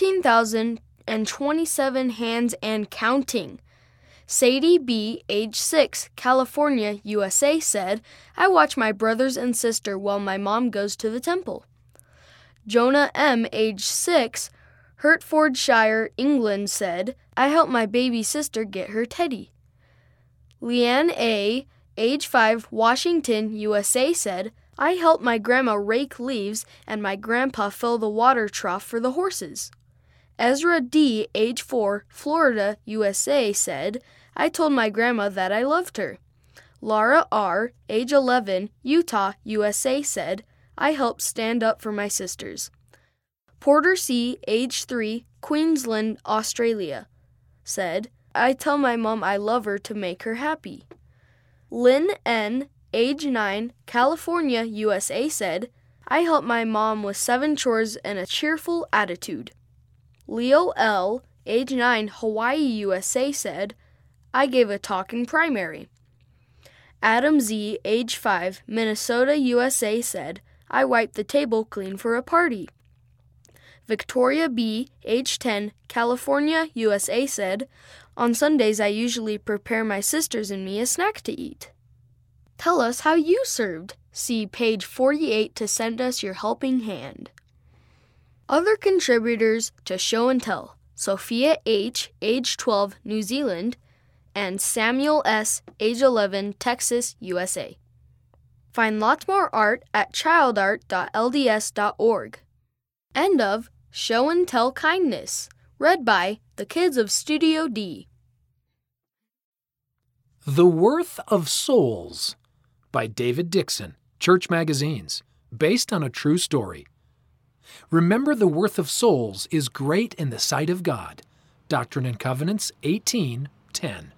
14,027 hands and counting. Sadie B., age 6, California, USA, said, I watch my brothers and sister while my mom goes to the temple. Jonah M., age 6, Hertfordshire, England, said, I help my baby sister get her teddy. Leanne A., age 5, Washington, USA, said, I help my grandma rake leaves and my grandpa fill the water trough for the horses. Ezra D., age 4, Florida, USA, said, I told my grandma that I loved her. Laura R., age 11, Utah, USA, said, I helped stand up for my sisters. Porter C., age 3, Queensland, Australia, said, I tell my mom I love her to make her happy. Lynn N., age 9, California, USA, said, I help my mom with 7 chores and a cheerful attitude. Leo L., age 9, Hawaii, USA, said, I gave a talk in primary. Adam Z., age 5, Minnesota, USA, said, I wiped the table clean for a party. Victoria B., age 10, California, USA, said, on Sundays I usually prepare my sisters and me a snack to eat. Tell us how you served. See page 48 to send us your helping hand. Other contributors to Show and Tell, Sophia H., age 12, New Zealand, and Samuel S., age 11, Texas, USA. Find lots more art at childart.lds.org. End of Show and Tell Kindness, read by the kids of Studio D. The Worth of Souls by David Dixon, Church Magazines, based on a true story. Remember, the worth of souls is great in the sight of God. Doctrine and Covenants 18:10.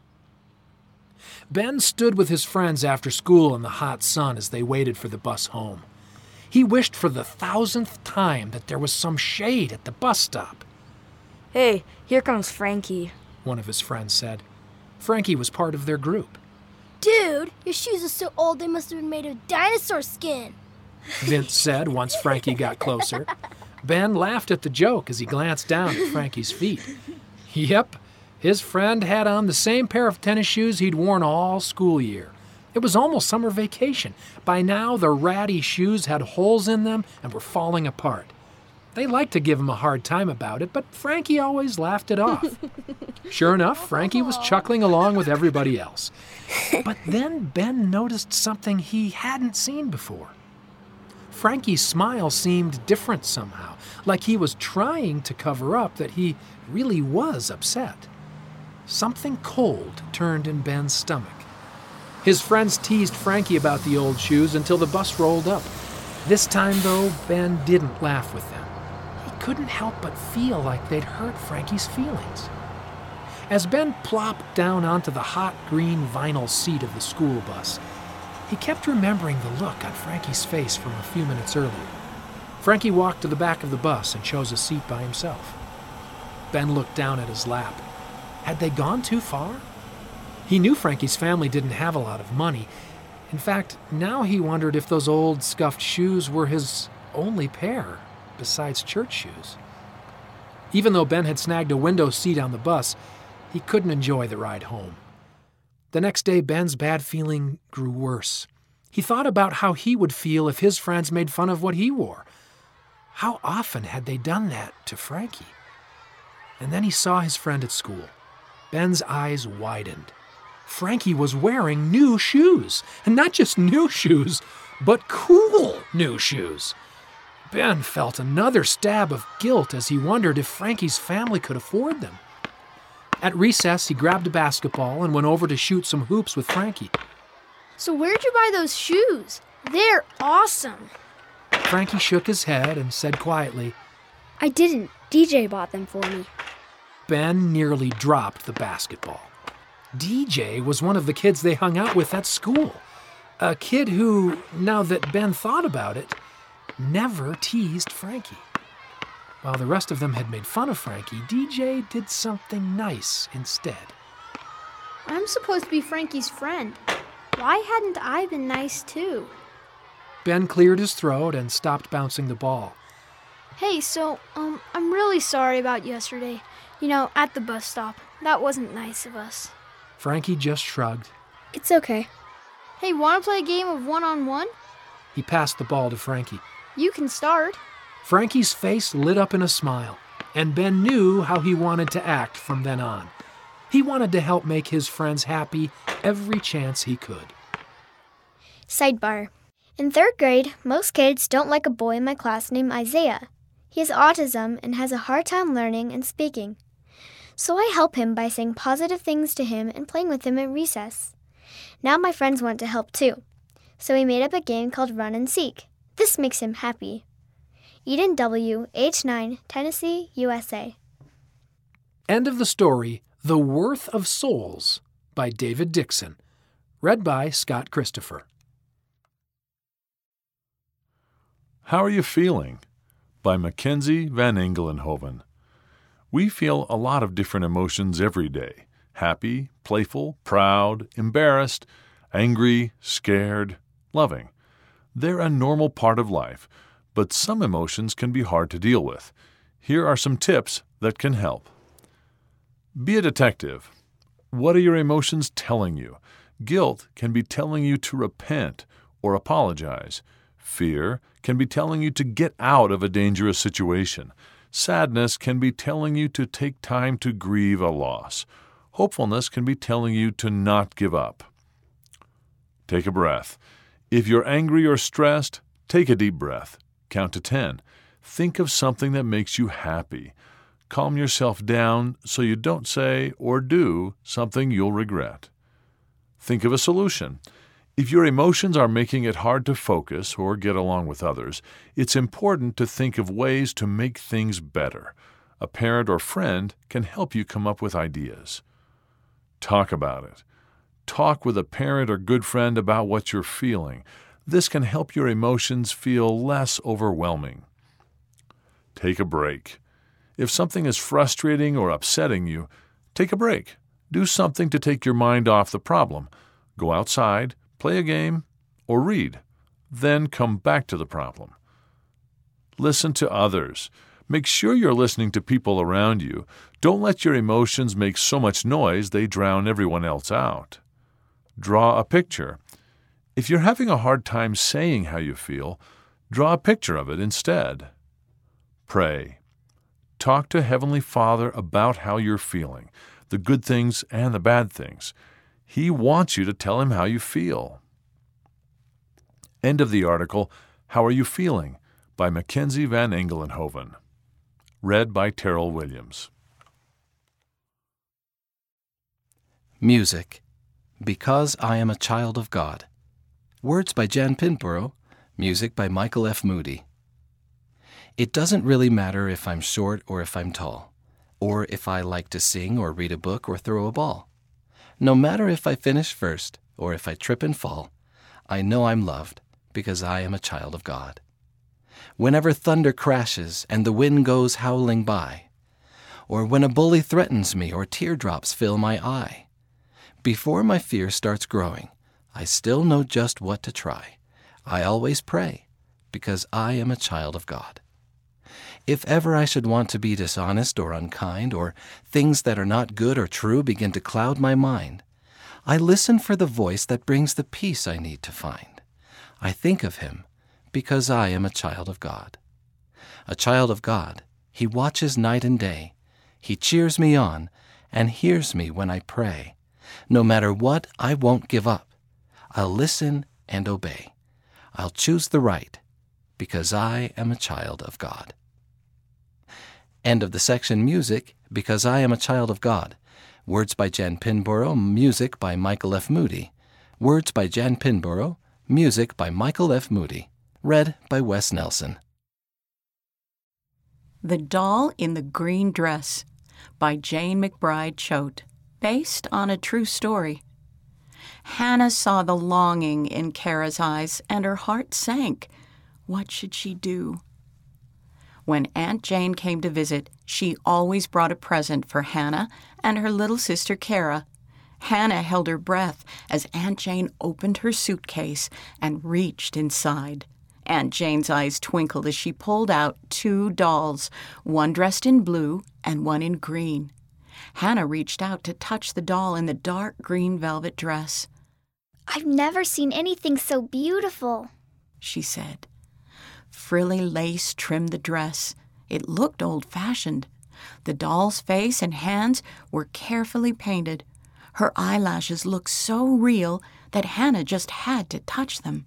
Ben stood with his friends after school in the hot sun as they waited for the bus home. He wished for the 1,000th time that there was some shade at the bus stop. Hey, here comes Frankie, one of his friends said. Frankie was part of their group. Dude, your shoes are so old they must have been made of dinosaur skin, Vince said once Frankie got closer. Ben laughed at the joke as he glanced down at Frankie's feet. Yep, his friend had on the same pair of tennis shoes he'd worn all school year. It was almost summer vacation. By now, the ratty shoes had holes in them and were falling apart. They liked to give him a hard time about it, but Frankie always laughed it off. Sure enough, Frankie was chuckling along with everybody else. But then Ben noticed something he hadn't seen before. Frankie's smile seemed different somehow, like he was trying to cover up that he really was upset. Something cold turned in Ben's stomach. His friends teased Frankie about the old shoes until the bus rolled up. This time, though, Ben didn't laugh with them. He couldn't help but feel like they'd hurt Frankie's feelings. As Ben plopped down onto the hot green vinyl seat of the school bus, he kept remembering the look on Frankie's face from a few minutes earlier. Frankie walked to the back of the bus and chose a seat by himself. Ben looked down at his lap. Had they gone too far? He knew Frankie's family didn't have a lot of money. In fact, now he wondered if those old scuffed shoes were his only pair, besides church shoes. Even though Ben had snagged a window seat on the bus, he couldn't enjoy the ride home. The next day, Ben's bad feeling grew worse. He thought about how he would feel if his friends made fun of what he wore. How often had they done that to Frankie? And then he saw his friend at school. Ben's eyes widened. Frankie was wearing new shoes, and not just new shoes, but cool new shoes. Ben felt another stab of guilt as he wondered if Frankie's family could afford them. At recess, he grabbed a basketball and went over to shoot some hoops with Frankie. So where'd you buy those shoes? They're awesome. Frankie shook his head and said quietly, I didn't. DJ bought them for me. Ben nearly dropped the basketball. DJ was one of the kids they hung out with at school. A kid who, now that Ben thought about it, never teased Frankie. While the rest of them had made fun of Frankie, DJ did something nice instead. I'm supposed to be Frankie's friend. Why hadn't I been nice too? Ben cleared his throat and stopped bouncing the ball. Hey, so, I'm really sorry about yesterday. At the bus stop. That wasn't nice of us. Frankie just shrugged. It's okay. Hey, want to play a game of one-on-one? He passed the ball to Frankie. You can start. Frankie's face lit up in a smile, and Ben knew how he wanted to act from then on. He wanted to help make his friends happy every chance he could. Sidebar. In 3rd grade, most kids don't like a boy in my class named Isaiah. He has autism and has a hard time learning and speaking. So I help him by saying positive things to him and playing with him at recess. Now my friends want to help too. So we made up a game called Run and Seek. This makes him happy. Eden W., age 9, Tennessee, USA. End of the story, The Worth of Souls by David Dixon. Read by Scott Christopher. How Are You Feeling? By Mackenzie Van Engelenhoven. We feel a lot of different emotions every day. Happy, playful, proud, embarrassed, angry, scared, loving. They're a normal part of life, but some emotions can be hard to deal with. Here are some tips that can help. Be a detective. What are your emotions telling you? Guilt can be telling you to repent or apologize. Fear can be telling you to get out of a dangerous situation. Sadness can be telling you to take time to grieve a loss. Hopefulness can be telling you to not give up. Take a breath. If you're angry or stressed, take a deep breath. Count to 10. Think of something that makes you happy. Calm yourself down so you don't say or do something you'll regret. Think of a solution. If your emotions are making it hard to focus or get along with others, it's important to think of ways to make things better. A parent or friend can help you come up with ideas. Talk about it. Talk with a parent or good friend about what you're feeling. This can help your emotions feel less overwhelming. Take a break. If something is frustrating or upsetting you, take a break. Do something to take your mind off the problem. Go outside, play a game, or read. Then come back to the problem. Listen to others. Make sure you're listening to people around you. Don't let your emotions make so much noise they drown everyone else out. Draw a picture. If you're having a hard time saying how you feel, draw a picture of it instead. Pray. Talk to Heavenly Father about how you're feeling, the good things and the bad things. He wants you to tell Him how you feel. End of the article, How Are You Feeling? By Mackenzie Van Engelenhoven. Read by Terrell Williams. Music. Because I Am a Child of God. Words by Jan Pinborough. Music by Michael F. Moody. It doesn't really matter if I'm short or if I'm tall, or if I like to sing or read a book or throw a ball. No matter if I finish first or if I trip and fall, I know I'm loved because I am a child of God. Whenever thunder crashes and the wind goes howling by, or when a bully threatens me or teardrops fill my eye, before my fear starts growing, I still know just what to try. I always pray because I am a child of God. If ever I should want to be dishonest or unkind, or things that are not good or true begin to cloud my mind, I listen for the voice that brings the peace I need to find. I think of Him because I am a child of God. A child of God, He watches night and day. He cheers me on and hears me when I pray. No matter what, I won't give up. I'll listen and obey. I'll choose the right because I am a child of God. End of the section Music, Because I Am a Child of God. Words by Jan Pinborough, music by Michael F. Moody. Words by Jan Pinborough, music by Michael F. Moody. Read by Wes Nelson. The Doll in the Green Dress by Jane McBride Choate, based on a true story. Hannah saw the longing in Kara's eyes, and her heart sank. What should she do? When Aunt Jane came to visit, she always brought a present for Hannah and her little sister Kara. Hannah held her breath as Aunt Jane opened her suitcase and reached inside. Aunt Jane's eyes twinkled as she pulled out 2 dolls, one dressed in blue and one in green. Hannah reached out to touch the doll in the dark green velvet dress. "I've never seen anything so beautiful," she said. Frilly lace trimmed the dress. It looked old-fashioned. The doll's face and hands were carefully painted. Her eyelashes looked so real that Hannah just had to touch them.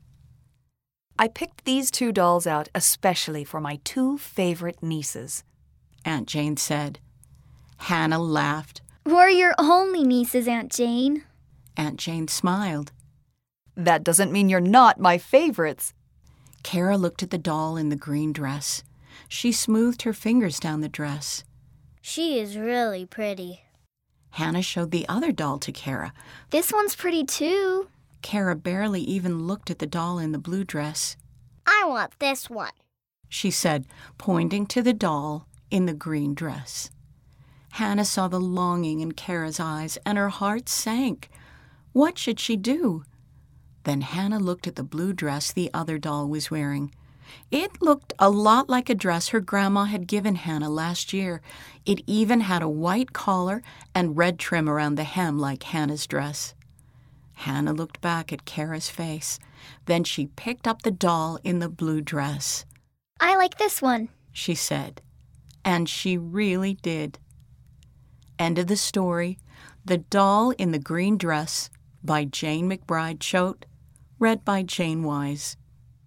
"I picked these 2 dolls out especially for my 2 favorite nieces," Aunt Jane said. Hannah laughed. "We're your only nieces, Aunt Jane." Aunt Jane smiled. "That doesn't mean you're not my favorites." Kara looked at the doll in the green dress. She smoothed her fingers down the dress. "She is really pretty." Hannah showed the other doll to Kara. "This one's pretty too." Kara barely even looked at the doll in the blue dress. "I want this one," she said, pointing to the doll in the green dress. Hannah saw the longing in Kara's eyes, and her heart sank. What should she do? Then Hannah looked at the blue dress the other doll was wearing. It looked a lot like a dress her grandma had given Hannah last year. It even had a white collar and red trim around the hem like Hannah's dress. Hannah looked back at Kara's face. Then she picked up the doll in the blue dress. "I like this one," she said. And she really did. End of the story, The Doll in the Green Dress by Jane McBride Choate, read by Jane Wise.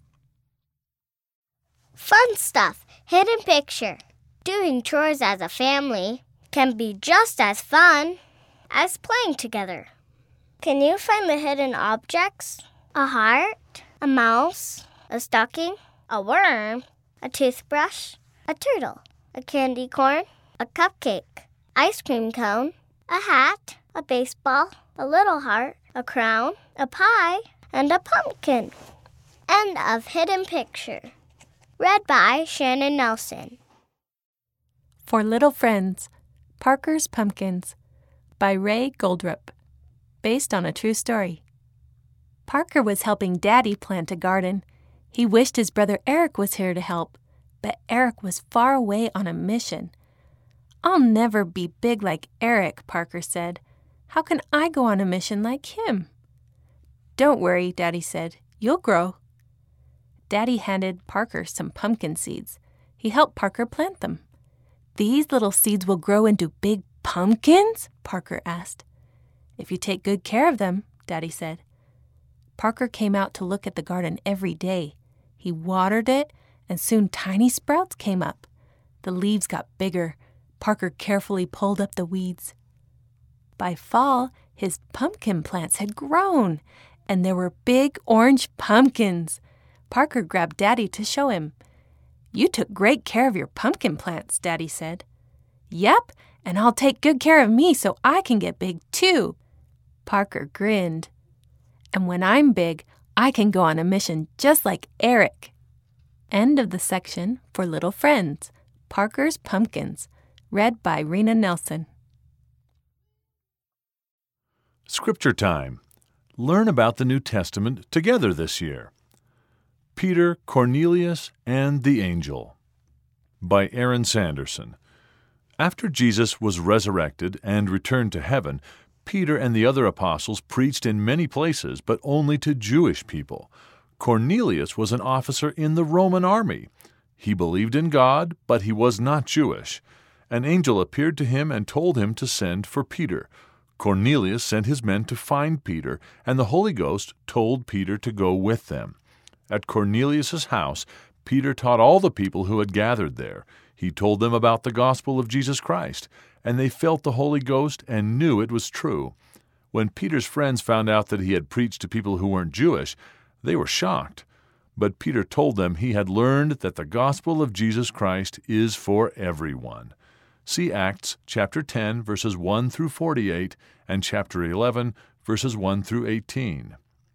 Fun stuff, hidden picture. Doing chores as a family can be just as fun as playing together. Can you find the hidden objects? A heart, a mouse, a stocking, a worm, a toothbrush, a turtle, a candy corn, a cupcake, ice cream cone, a hat, a baseball, a little heart, a crown, a pie, and a pumpkin. End of hidden picture. Read by Shannon Nelson. For Little Friends, Parker's Pumpkins by Ray Goldrup, based on a true story. Parker was helping Daddy plant a garden. He wished his brother Eric was here to help, but Eric was far away on a mission. "I'll never be big like Eric," Parker said. "How can I go on a mission like him?" "Don't worry," Daddy said. "You'll grow." Daddy handed Parker some pumpkin seeds. He helped Parker plant them. "These little seeds will grow into big pumpkins?" Parker asked. "If you take good care of them," Daddy said. Parker came out to look at the garden every day. He watered it, and soon tiny sprouts came up. The leaves got bigger. Parker carefully pulled up the weeds. By fall, his pumpkin plants had grown, and there were big orange pumpkins. Parker grabbed Daddy to show him. "You took great care of your pumpkin plants," Daddy said. "Yep, and I'll take good care of me so I can get big too." Parker grinned. "And when I'm big, I can go on a mission just like Eric." End of the section For Little Friends, Parker's Pumpkins, read by Rena Nelson. Scripture time. Learn about the New Testament together this year. Peter, Cornelius, and the Angel by Aaron Sanderson. After Jesus was resurrected and returned to heaven, Peter and the other apostles preached in many places, but only to Jewish people. Cornelius was an officer in the Roman army. He believed in God, but he was not Jewish. An angel appeared to him and told him to send for Peter. Cornelius sent his men to find Peter, and the Holy Ghost told Peter to go with them. At Cornelius' house, Peter taught all the people who had gathered there. He told them about the gospel of Jesus Christ, and they felt the Holy Ghost and knew it was true. When Peter's friends found out that he had preached to people who weren't Jewish, they were shocked. But Peter told them he had learned that the gospel of Jesus Christ is for everyone. See Acts chapter 10, verses 1 through 48, and chapter 11, verses 1 through 18.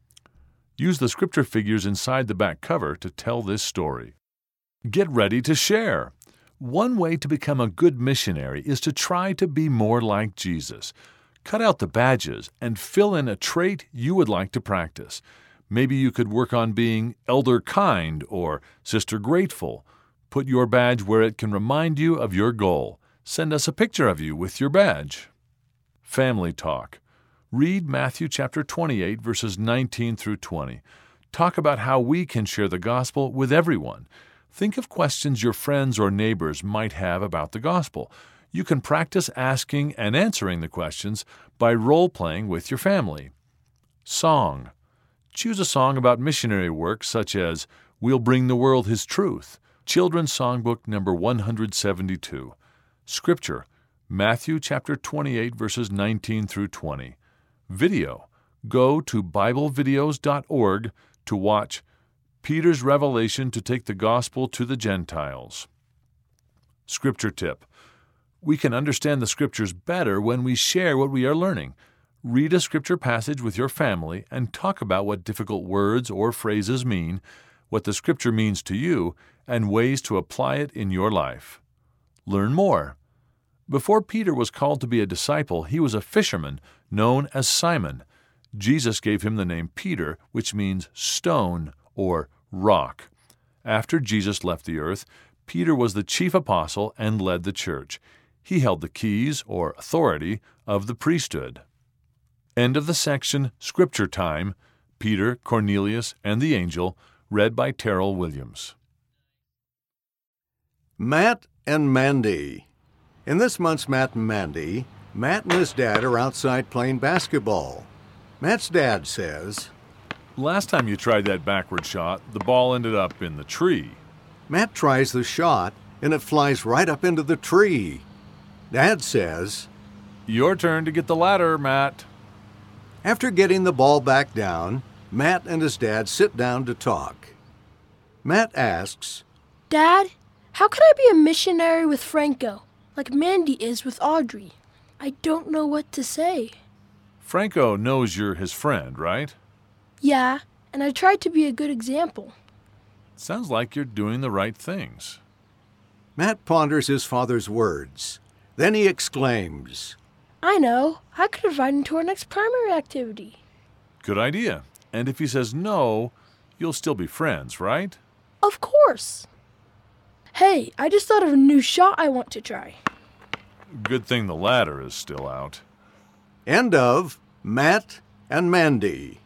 Use the scripture figures inside the back cover to tell this story. Get ready to share. One way to become a good missionary is to try to be more like Jesus. Cut out the badges and fill in a trait you would like to practice. Maybe you could work on being elder kind or sister grateful. Put your badge where it can remind you of your goal. Send us a picture of you with your badge. Family talk. Read Matthew chapter 28, verses 19 through 20. Talk about how we can share the gospel with everyone. Think of questions your friends or neighbors might have about the gospel. You can practice asking and answering the questions by role-playing with your family. Song. Choose a song about missionary work such as We'll Bring the World His Truth, Children's Songbook number 172. Scripture, Matthew chapter 28, verses 19 through 20. Video. Go to BibleVideos.org to watch Peter's revelation to take the gospel to the Gentiles. Scripture tip. We can understand the Scriptures better when we share what we are learning. Read a Scripture passage with your family and talk about what difficult words or phrases mean, what the Scripture means to you, and ways to apply it in your life. Learn more. Before Peter was called to be a disciple, he was a fisherman known as Simon. Jesus gave him the name Peter, which means stone or rock. After Jesus left the earth, Peter was the chief apostle and led the church. He held the keys, or authority, of the priesthood. End of the section, Scripture Time, Peter, Cornelius, and the Angel, read by Terrell Williams. Matt and Mandy. In this month's Matt and Mandy, Matt and his dad are outside playing basketball. Matt's dad says, Last time you tried that backward shot, the ball ended up in the tree. Matt tries the shot, and it flies right up into the tree. Dad says, Your turn to get the ladder, Matt. After getting the ball back down, Matt and his dad sit down to talk. Matt asks, Dad, how could I be a missionary with Franco, like Mandy is with Audrey? I don't know what to say. Franco knows you're his friend, right? Yeah, and I tried to be a good example. Sounds like you're doing the right things. Matt ponders his father's words. Then he exclaims, I know. I could invite him to our next primary activity. Good idea. And if he says no, you'll still be friends, right? Of course. Hey, I just thought of a new shot I want to try. Good thing the ladder is still out. End of Matt and Mandy.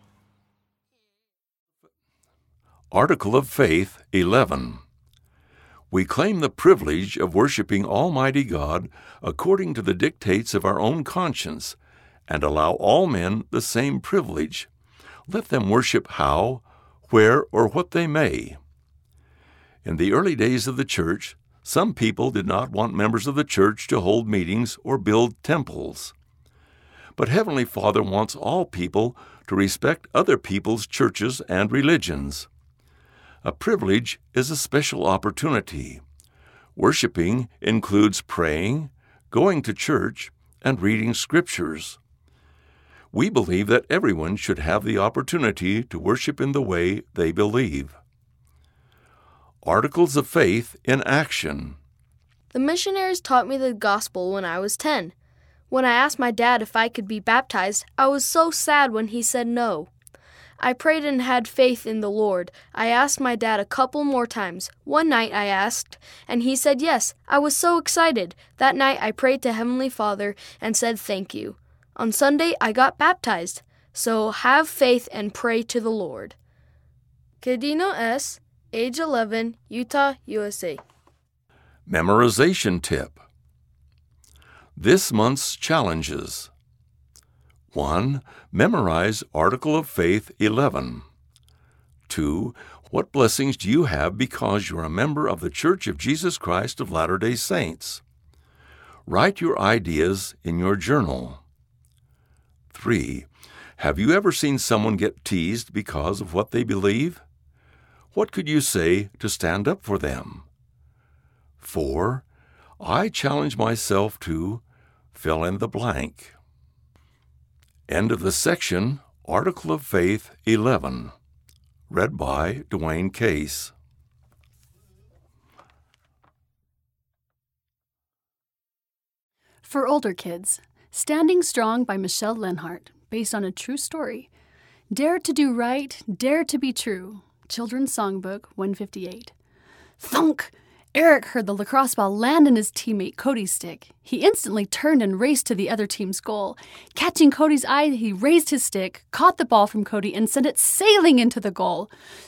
Article of Faith 11. We claim the privilege of worshiping Almighty God according to the dictates of our own conscience, and allow all men the same privilege. Let them worship how, where, or what they may. In the early days of the church, some people did not want members of the church to hold meetings or build temples. But Heavenly Father wants all people to respect other people's churches and religions. A privilege is a special opportunity. Worshipping includes praying, going to church, and reading scriptures. We believe that everyone should have the opportunity to worship in the way they believe. Articles of Faith in Action. The missionaries taught me the gospel when I was 10. When I asked my dad if I could be baptized, I was so sad when he said no. I prayed and had faith in the Lord. I asked my dad a couple more times. One night I asked, and he said yes. I was so excited. That night I prayed to Heavenly Father and said thank you. On Sunday I got baptized. So have faith and pray to the Lord. Cadino S., age 11, Utah, USA. Memorization tip. This month's challenges. 1. Memorize Article of Faith 11. 2. What blessings do you have because you're a member of the Church of Jesus Christ of Latter-day Saints? Write your ideas in your journal. 3. Have you ever seen someone get teased because of what they believe? What could you say to stand up for them? 4. I challenge myself to fill in the blank. End of the section, Article of Faith 11. Read by Dwayne Case. For older kids, Standing Strong by Michelle Lenhart, based on a true story. Dare to do right, dare to be true. Children's Songbook 158. Thunk! Eric heard the lacrosse ball land in his teammate Cody's stick. He instantly turned and raced to the other team's goal. Catching Cody's eye, he raised his stick, caught the ball from Cody, and sent it sailing into the goal.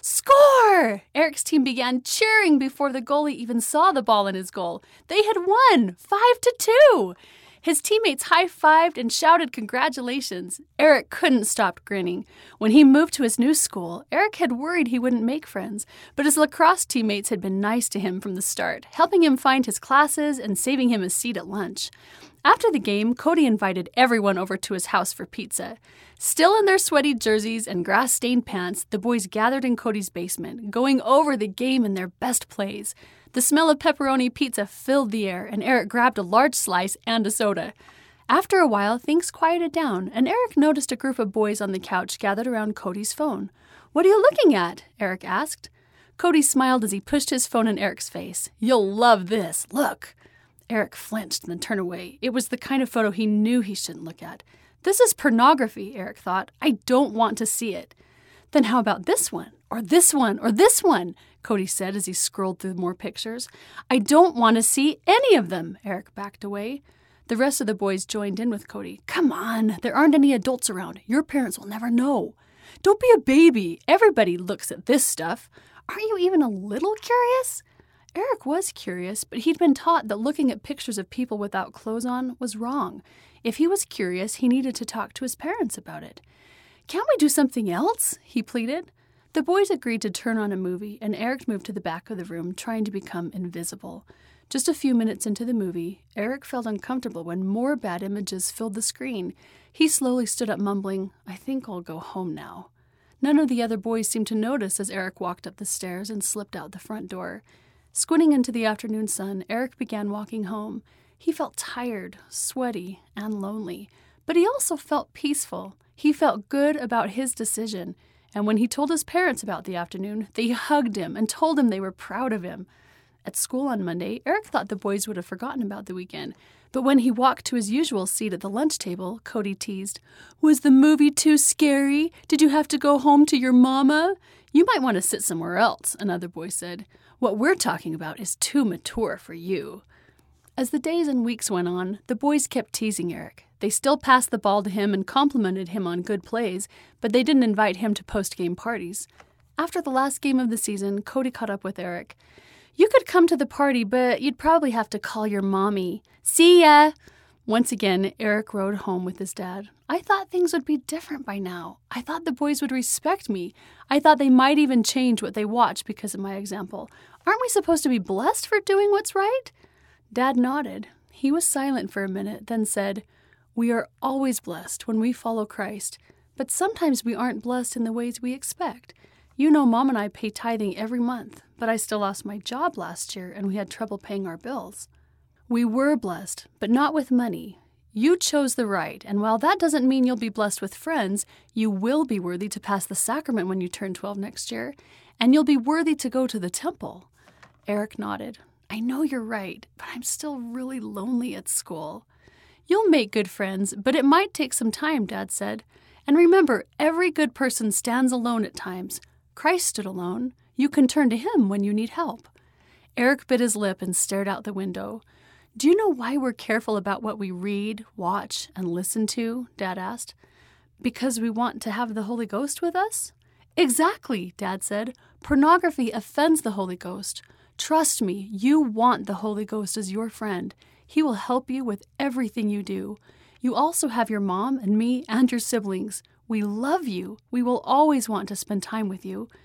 Score! Eric's team began cheering before the goalie even saw the ball in his goal. They had won 5-2. His teammates high-fived and shouted congratulations. Eric couldn't stop grinning. When he moved to his new school, Eric had worried he wouldn't make friends, but his lacrosse teammates had been nice to him from the start, helping him find his classes and saving him a seat at lunch. After the game, Cody invited everyone over to his house for pizza. Still in their sweaty jerseys and grass-stained pants, the boys gathered in Cody's basement, going over the game and their best plays. The smell of pepperoni pizza filled the air, and Eric grabbed a large slice and a soda. After a while, things quieted down, and Eric noticed a group of boys on the couch gathered around Cody's phone. "What are you looking at?" Eric asked. Cody smiled as he pushed his phone in Eric's face. "You'll love this. Look." Eric flinched and then turned away. It was the kind of photo he knew he shouldn't look at. "This is pornography," Eric thought. "I don't want to see it." "Then how about this one? Or this one? Or this one?" Cody said as he scrolled through more pictures. "I don't want to see any of them." Eric backed away. The rest of the boys joined in with Cody. "Come on, there aren't any adults around. Your parents will never know." "Don't be a baby. Everybody looks at this stuff. Aren't you even a little curious?" Eric was curious, but he'd been taught that looking at pictures of people without clothes on was wrong. If he was curious, he needed to talk to his parents about it. "Can't we do something else?" he pleaded. The boys agreed to turn on a movie, and Eric moved to the back of the room, trying to become invisible. Just a few minutes into the movie, Eric felt uncomfortable when more bad images filled the screen. He slowly stood up, mumbling, "I think I'll go home now." None of the other boys seemed to notice as Eric walked up the stairs and slipped out the front door. Squinting into the afternoon sun, Eric began walking home. He felt tired, sweaty, and lonely, but he also felt peaceful. He felt good about his decision. And when he told his parents about the afternoon, they hugged him and told him they were proud of him. At school on Monday, Eric thought the boys would have forgotten about the weekend. But when he walked to his usual seat at the lunch table, Cody teased, "Was the movie too scary? Did you have to go home to your mama?" "You might want to sit somewhere else," another boy said. "What we're talking about is too mature for you." As the days and weeks went on, the boys kept teasing Eric. They still passed the ball to him and complimented him on good plays, but they didn't invite him to post-game parties. After the last game of the season, Cody caught up with Eric. "You could come to the party, but you'd probably have to call your mommy. See ya!" Once again, Eric rode home with his dad. "I thought things would be different by now. I thought the boys would respect me. I thought they might even change what they watch because of my example. Aren't we supposed to be blessed for doing what's right?" Dad nodded. He was silent for a minute, then said, "We are always blessed when we follow Christ, but sometimes we aren't blessed in the ways we expect. You know, Mom and I pay tithing every month, but I still lost my job last year and we had trouble paying our bills. We were blessed, but not with money. You chose the right, and while that doesn't mean you'll be blessed with friends, you will be worthy to pass the sacrament when you turn 12 next year, and you'll be worthy to go to the temple." Eric nodded. "I know you're right, but I'm still really lonely at school." "You'll make good friends, but it might take some time," Dad said. "And remember, every good person stands alone at times. Christ stood alone. You can turn to him when you need help." Eric bit his lip and stared out the window. "Do you know why we're careful about what we read, watch, and listen to?" Dad asked. "Because we want to have the Holy Ghost with us?" "Exactly," Dad said. "Pornography offends the Holy Ghost. Trust me, you want the Holy Ghost as your friend. He will help you with everything you do. You also have your mom and me and your siblings. We love you. We will always want to spend time with you."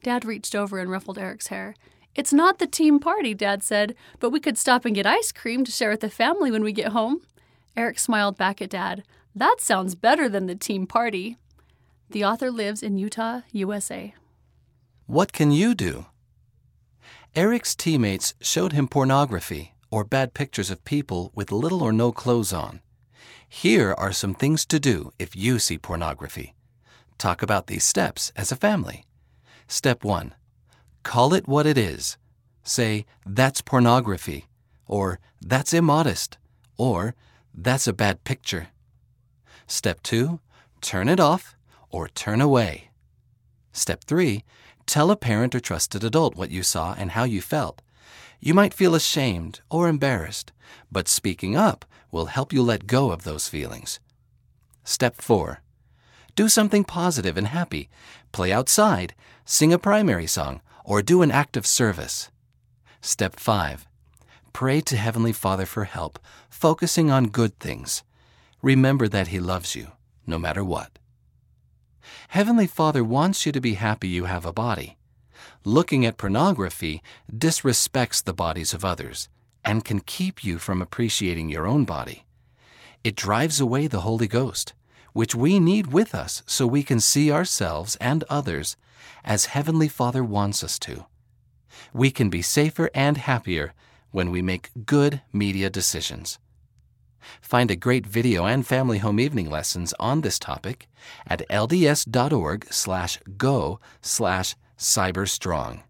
Dad reached over and ruffled Eric's hair. "It's not the team party," Dad said, "but we could stop and get ice cream to share with the family when we get home." Eric smiled back at Dad. "That sounds better than the team party." The author lives in Utah, USA. What can you do? Eric's teammates showed him pornography or bad pictures of people with little or no clothes on. Here are some things to do if you see pornography. Talk about these steps as a family. Step 1. Call it what it is. Say, "That's pornography," or "That's immodest," or "That's a bad picture." Step 2. Turn it off or turn away. Step 3. Tell a parent or trusted adult what you saw and how you felt. You might feel ashamed or embarrassed, but speaking up will help you let go of those feelings. Step 4. Do something positive and happy. Play outside, sing a primary song, or do an act of service. Step 5. Pray to Heavenly Father for help, focusing on good things. Remember that He loves you, no matter what. Heavenly Father wants you to be happy you have a body. Looking at pornography disrespects the bodies of others and can keep you from appreciating your own body. It drives away the Holy Ghost, which we need with us so we can see ourselves and others as Heavenly Father wants us to. We can be safer and happier when we make good media decisions. Find a great video and family home evening lessons on this topic at lds.org/go/cyberstrong.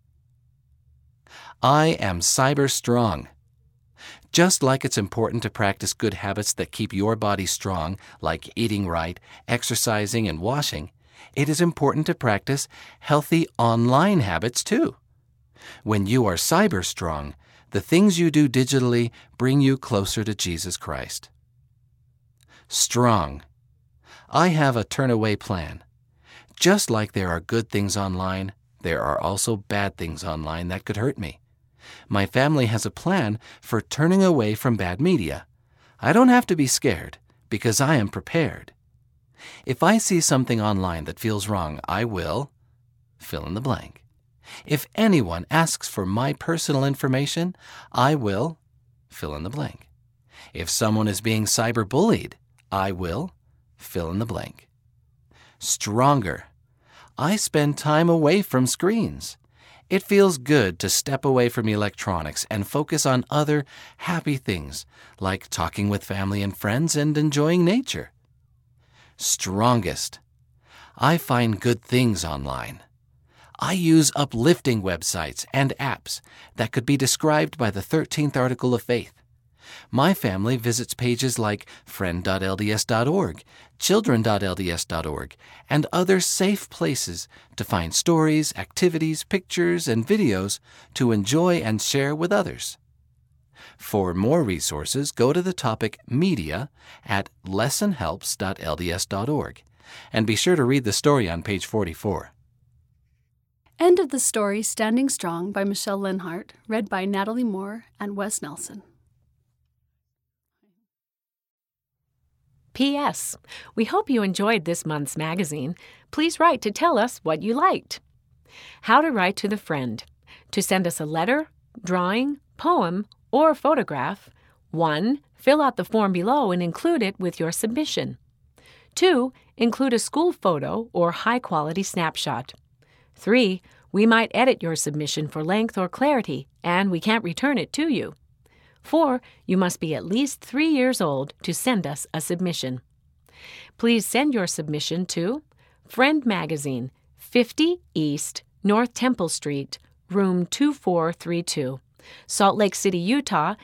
I am cyber strong. Just like it's important to practice good habits that keep your body strong, like eating right, exercising, and washing, it is important to practice healthy online habits too. When you are cyber strong, the things you do digitally bring you closer to Jesus Christ. Strong. I have a turn-away plan. Just like there are good things online, there are also bad things online that could hurt me. My family has a plan for turning away from bad media. I don't have to be scared because I am prepared. If I see something online that feels wrong, I will fill in the blank. If anyone asks for my personal information, I will fill in the blank. If someone is being cyberbullied, I will fill in the blank. Stronger. I spend time away from screens. It feels good to step away from electronics and focus on other happy things like talking with family and friends and enjoying nature. Strongest. I find good things online. I use uplifting websites and apps that could be described by the 13th article of faith. My family visits pages like friend.lds.org, children.lds.org, and other safe places to find stories, activities, pictures, and videos to enjoy and share with others. For more resources, go to the topic Media at lessonhelps.lds.org, and be sure to read the story on page 44. End of the story Standing Strong by Michelle Lenhart, read by Natalie Moore and Wes Nelson. P.S. We hope you enjoyed this month's magazine. Please write to tell us what you liked. How to write to the friend. To send us a letter, drawing, poem, or photograph. 1. Fill out the form below and include it with your submission. 2. Include a school photo or high-quality snapshot. 3. We might edit your submission for length or clarity, and we can't return it to you. 4. You must be at least 3 years old to send us a submission. Please send your submission to Friend Magazine, 50 East North Temple Street, room 2432, Salt Lake City, Utah,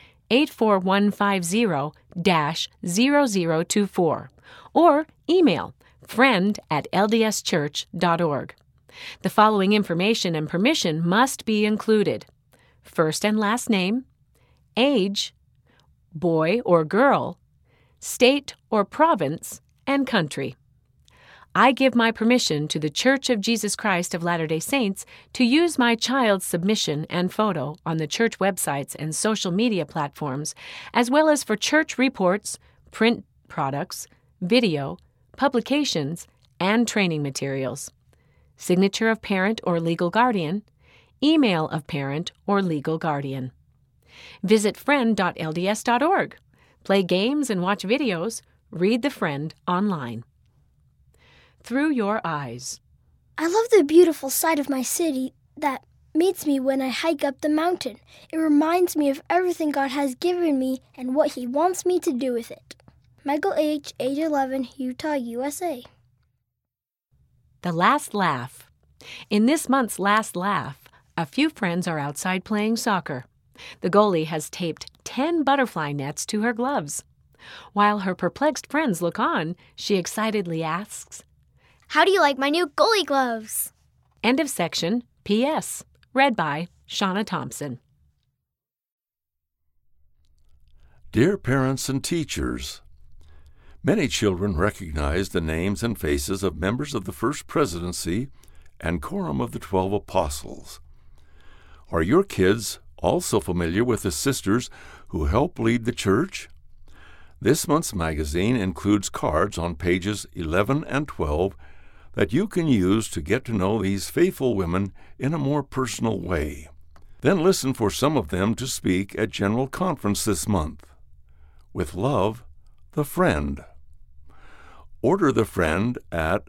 84150-0024, or email friend@ldschurch.org. The following information and permission must be included: first and last name, age, boy or girl, state or province, and country. I give my permission to the Church of Jesus Christ of Latter-day Saints to use my child's submission and photo on the church websites and social media platforms, as well as for church reports, print products, video, publications, and training materials. signature of parent or legal guardian, email of parent or legal guardian. Visit friend.lds.org. Play games and watch videos. Read The Friend online. Through Your Eyes. I love the beautiful sight of my city that meets me when I hike up the mountain. It reminds me of everything God has given me and what He wants me to do with it. Michael H., age 11, Utah, USA. The Last Laugh. In this month's Last Laugh, a few friends are outside playing soccer. The goalie has taped 10 butterfly nets to her gloves. While her perplexed friends look on, she excitedly asks, "How do you like my new goalie gloves?" End of section. P.S. Read by Shauna Thompson. Dear parents and teachers, many children recognize the names and faces of members of the First Presidency and Quorum of the 12 Apostles. Are your kids also familiar with the sisters who help lead the church? This month's magazine includes cards on pages 11 and 12 that you can use to get to know these faithful women in a more personal way. Then listen for some of them to speak at General Conference this month. With love, The Friend. Order The Friend at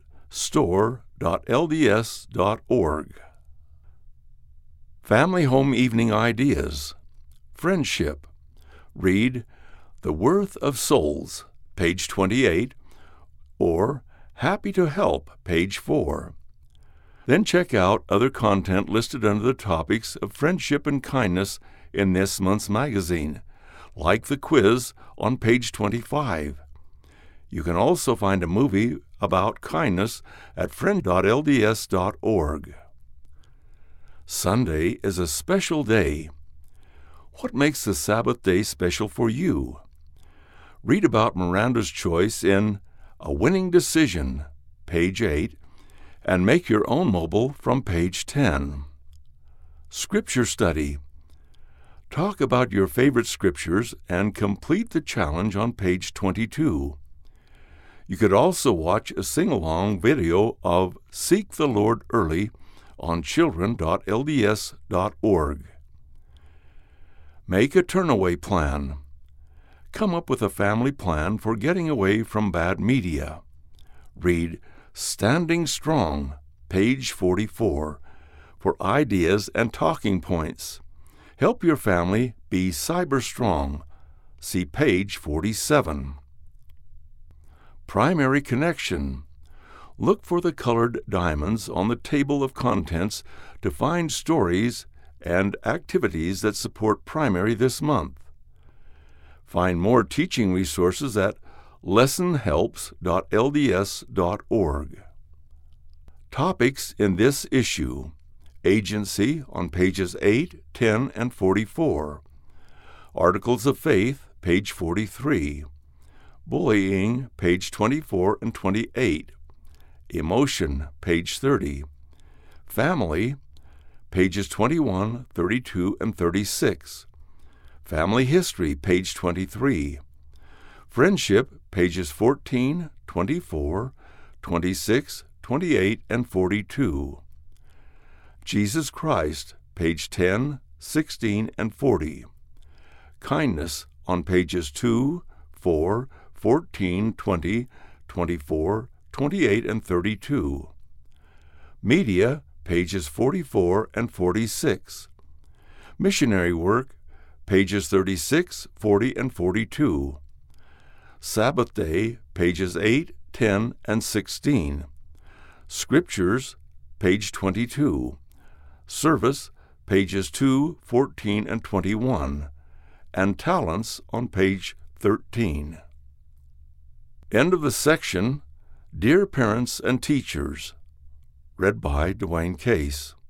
store.lds.org. Family Home Evening Ideas. Friendship. Read The Worth of Souls, page 28, or Happy to Help, page 4. Then check out other content listed under the topics of friendship and kindness in this month's magazine, like the quiz on page 25. You can also find a movie about kindness at friend.lds.org. Sunday is a special day. What makes the Sabbath day special for you? Read about Miranda's choice in A Winning Decision, page 8, and make your own mobile from page 10. Scripture Study. Talk about your favorite scriptures and complete the challenge on page 22. You could also watch a sing-along video of Seek the Lord Early on children.lds.org. Make a turnaway plan. Come up with a family plan for getting away from bad media. Read Standing Strong, page 44, for ideas and talking points. Help your family be cyber strong. See page 47. Primary Connection. Look for the colored diamonds on the table of contents to find stories and activities that support primary this month. Find more teaching resources at lessonhelps.lds.org. Topics in this issue. Agency on pages 8, 10, and 44. Articles of Faith, page 43. Bullying, page 24 and 28. Emotion, page 30. Family, pages 21, 32, and 36. Family History, page 23. Friendship, pages 14, 24, 26, 28, and 42. Jesus Christ, page 10, 16, and 40. Kindness on pages 2, 4, 14, 20, 24, 28, and 32. Media, pages 44 and 46. Missionary Work, pages 36, 40, and 42. Sabbath Day, pages 8, 10, and 16. Scriptures, page 22. Service, pages 2, 14, and 21. And Talents on page 13. End of the section, Dear Parents and Teachers. Read by Dwayne Case.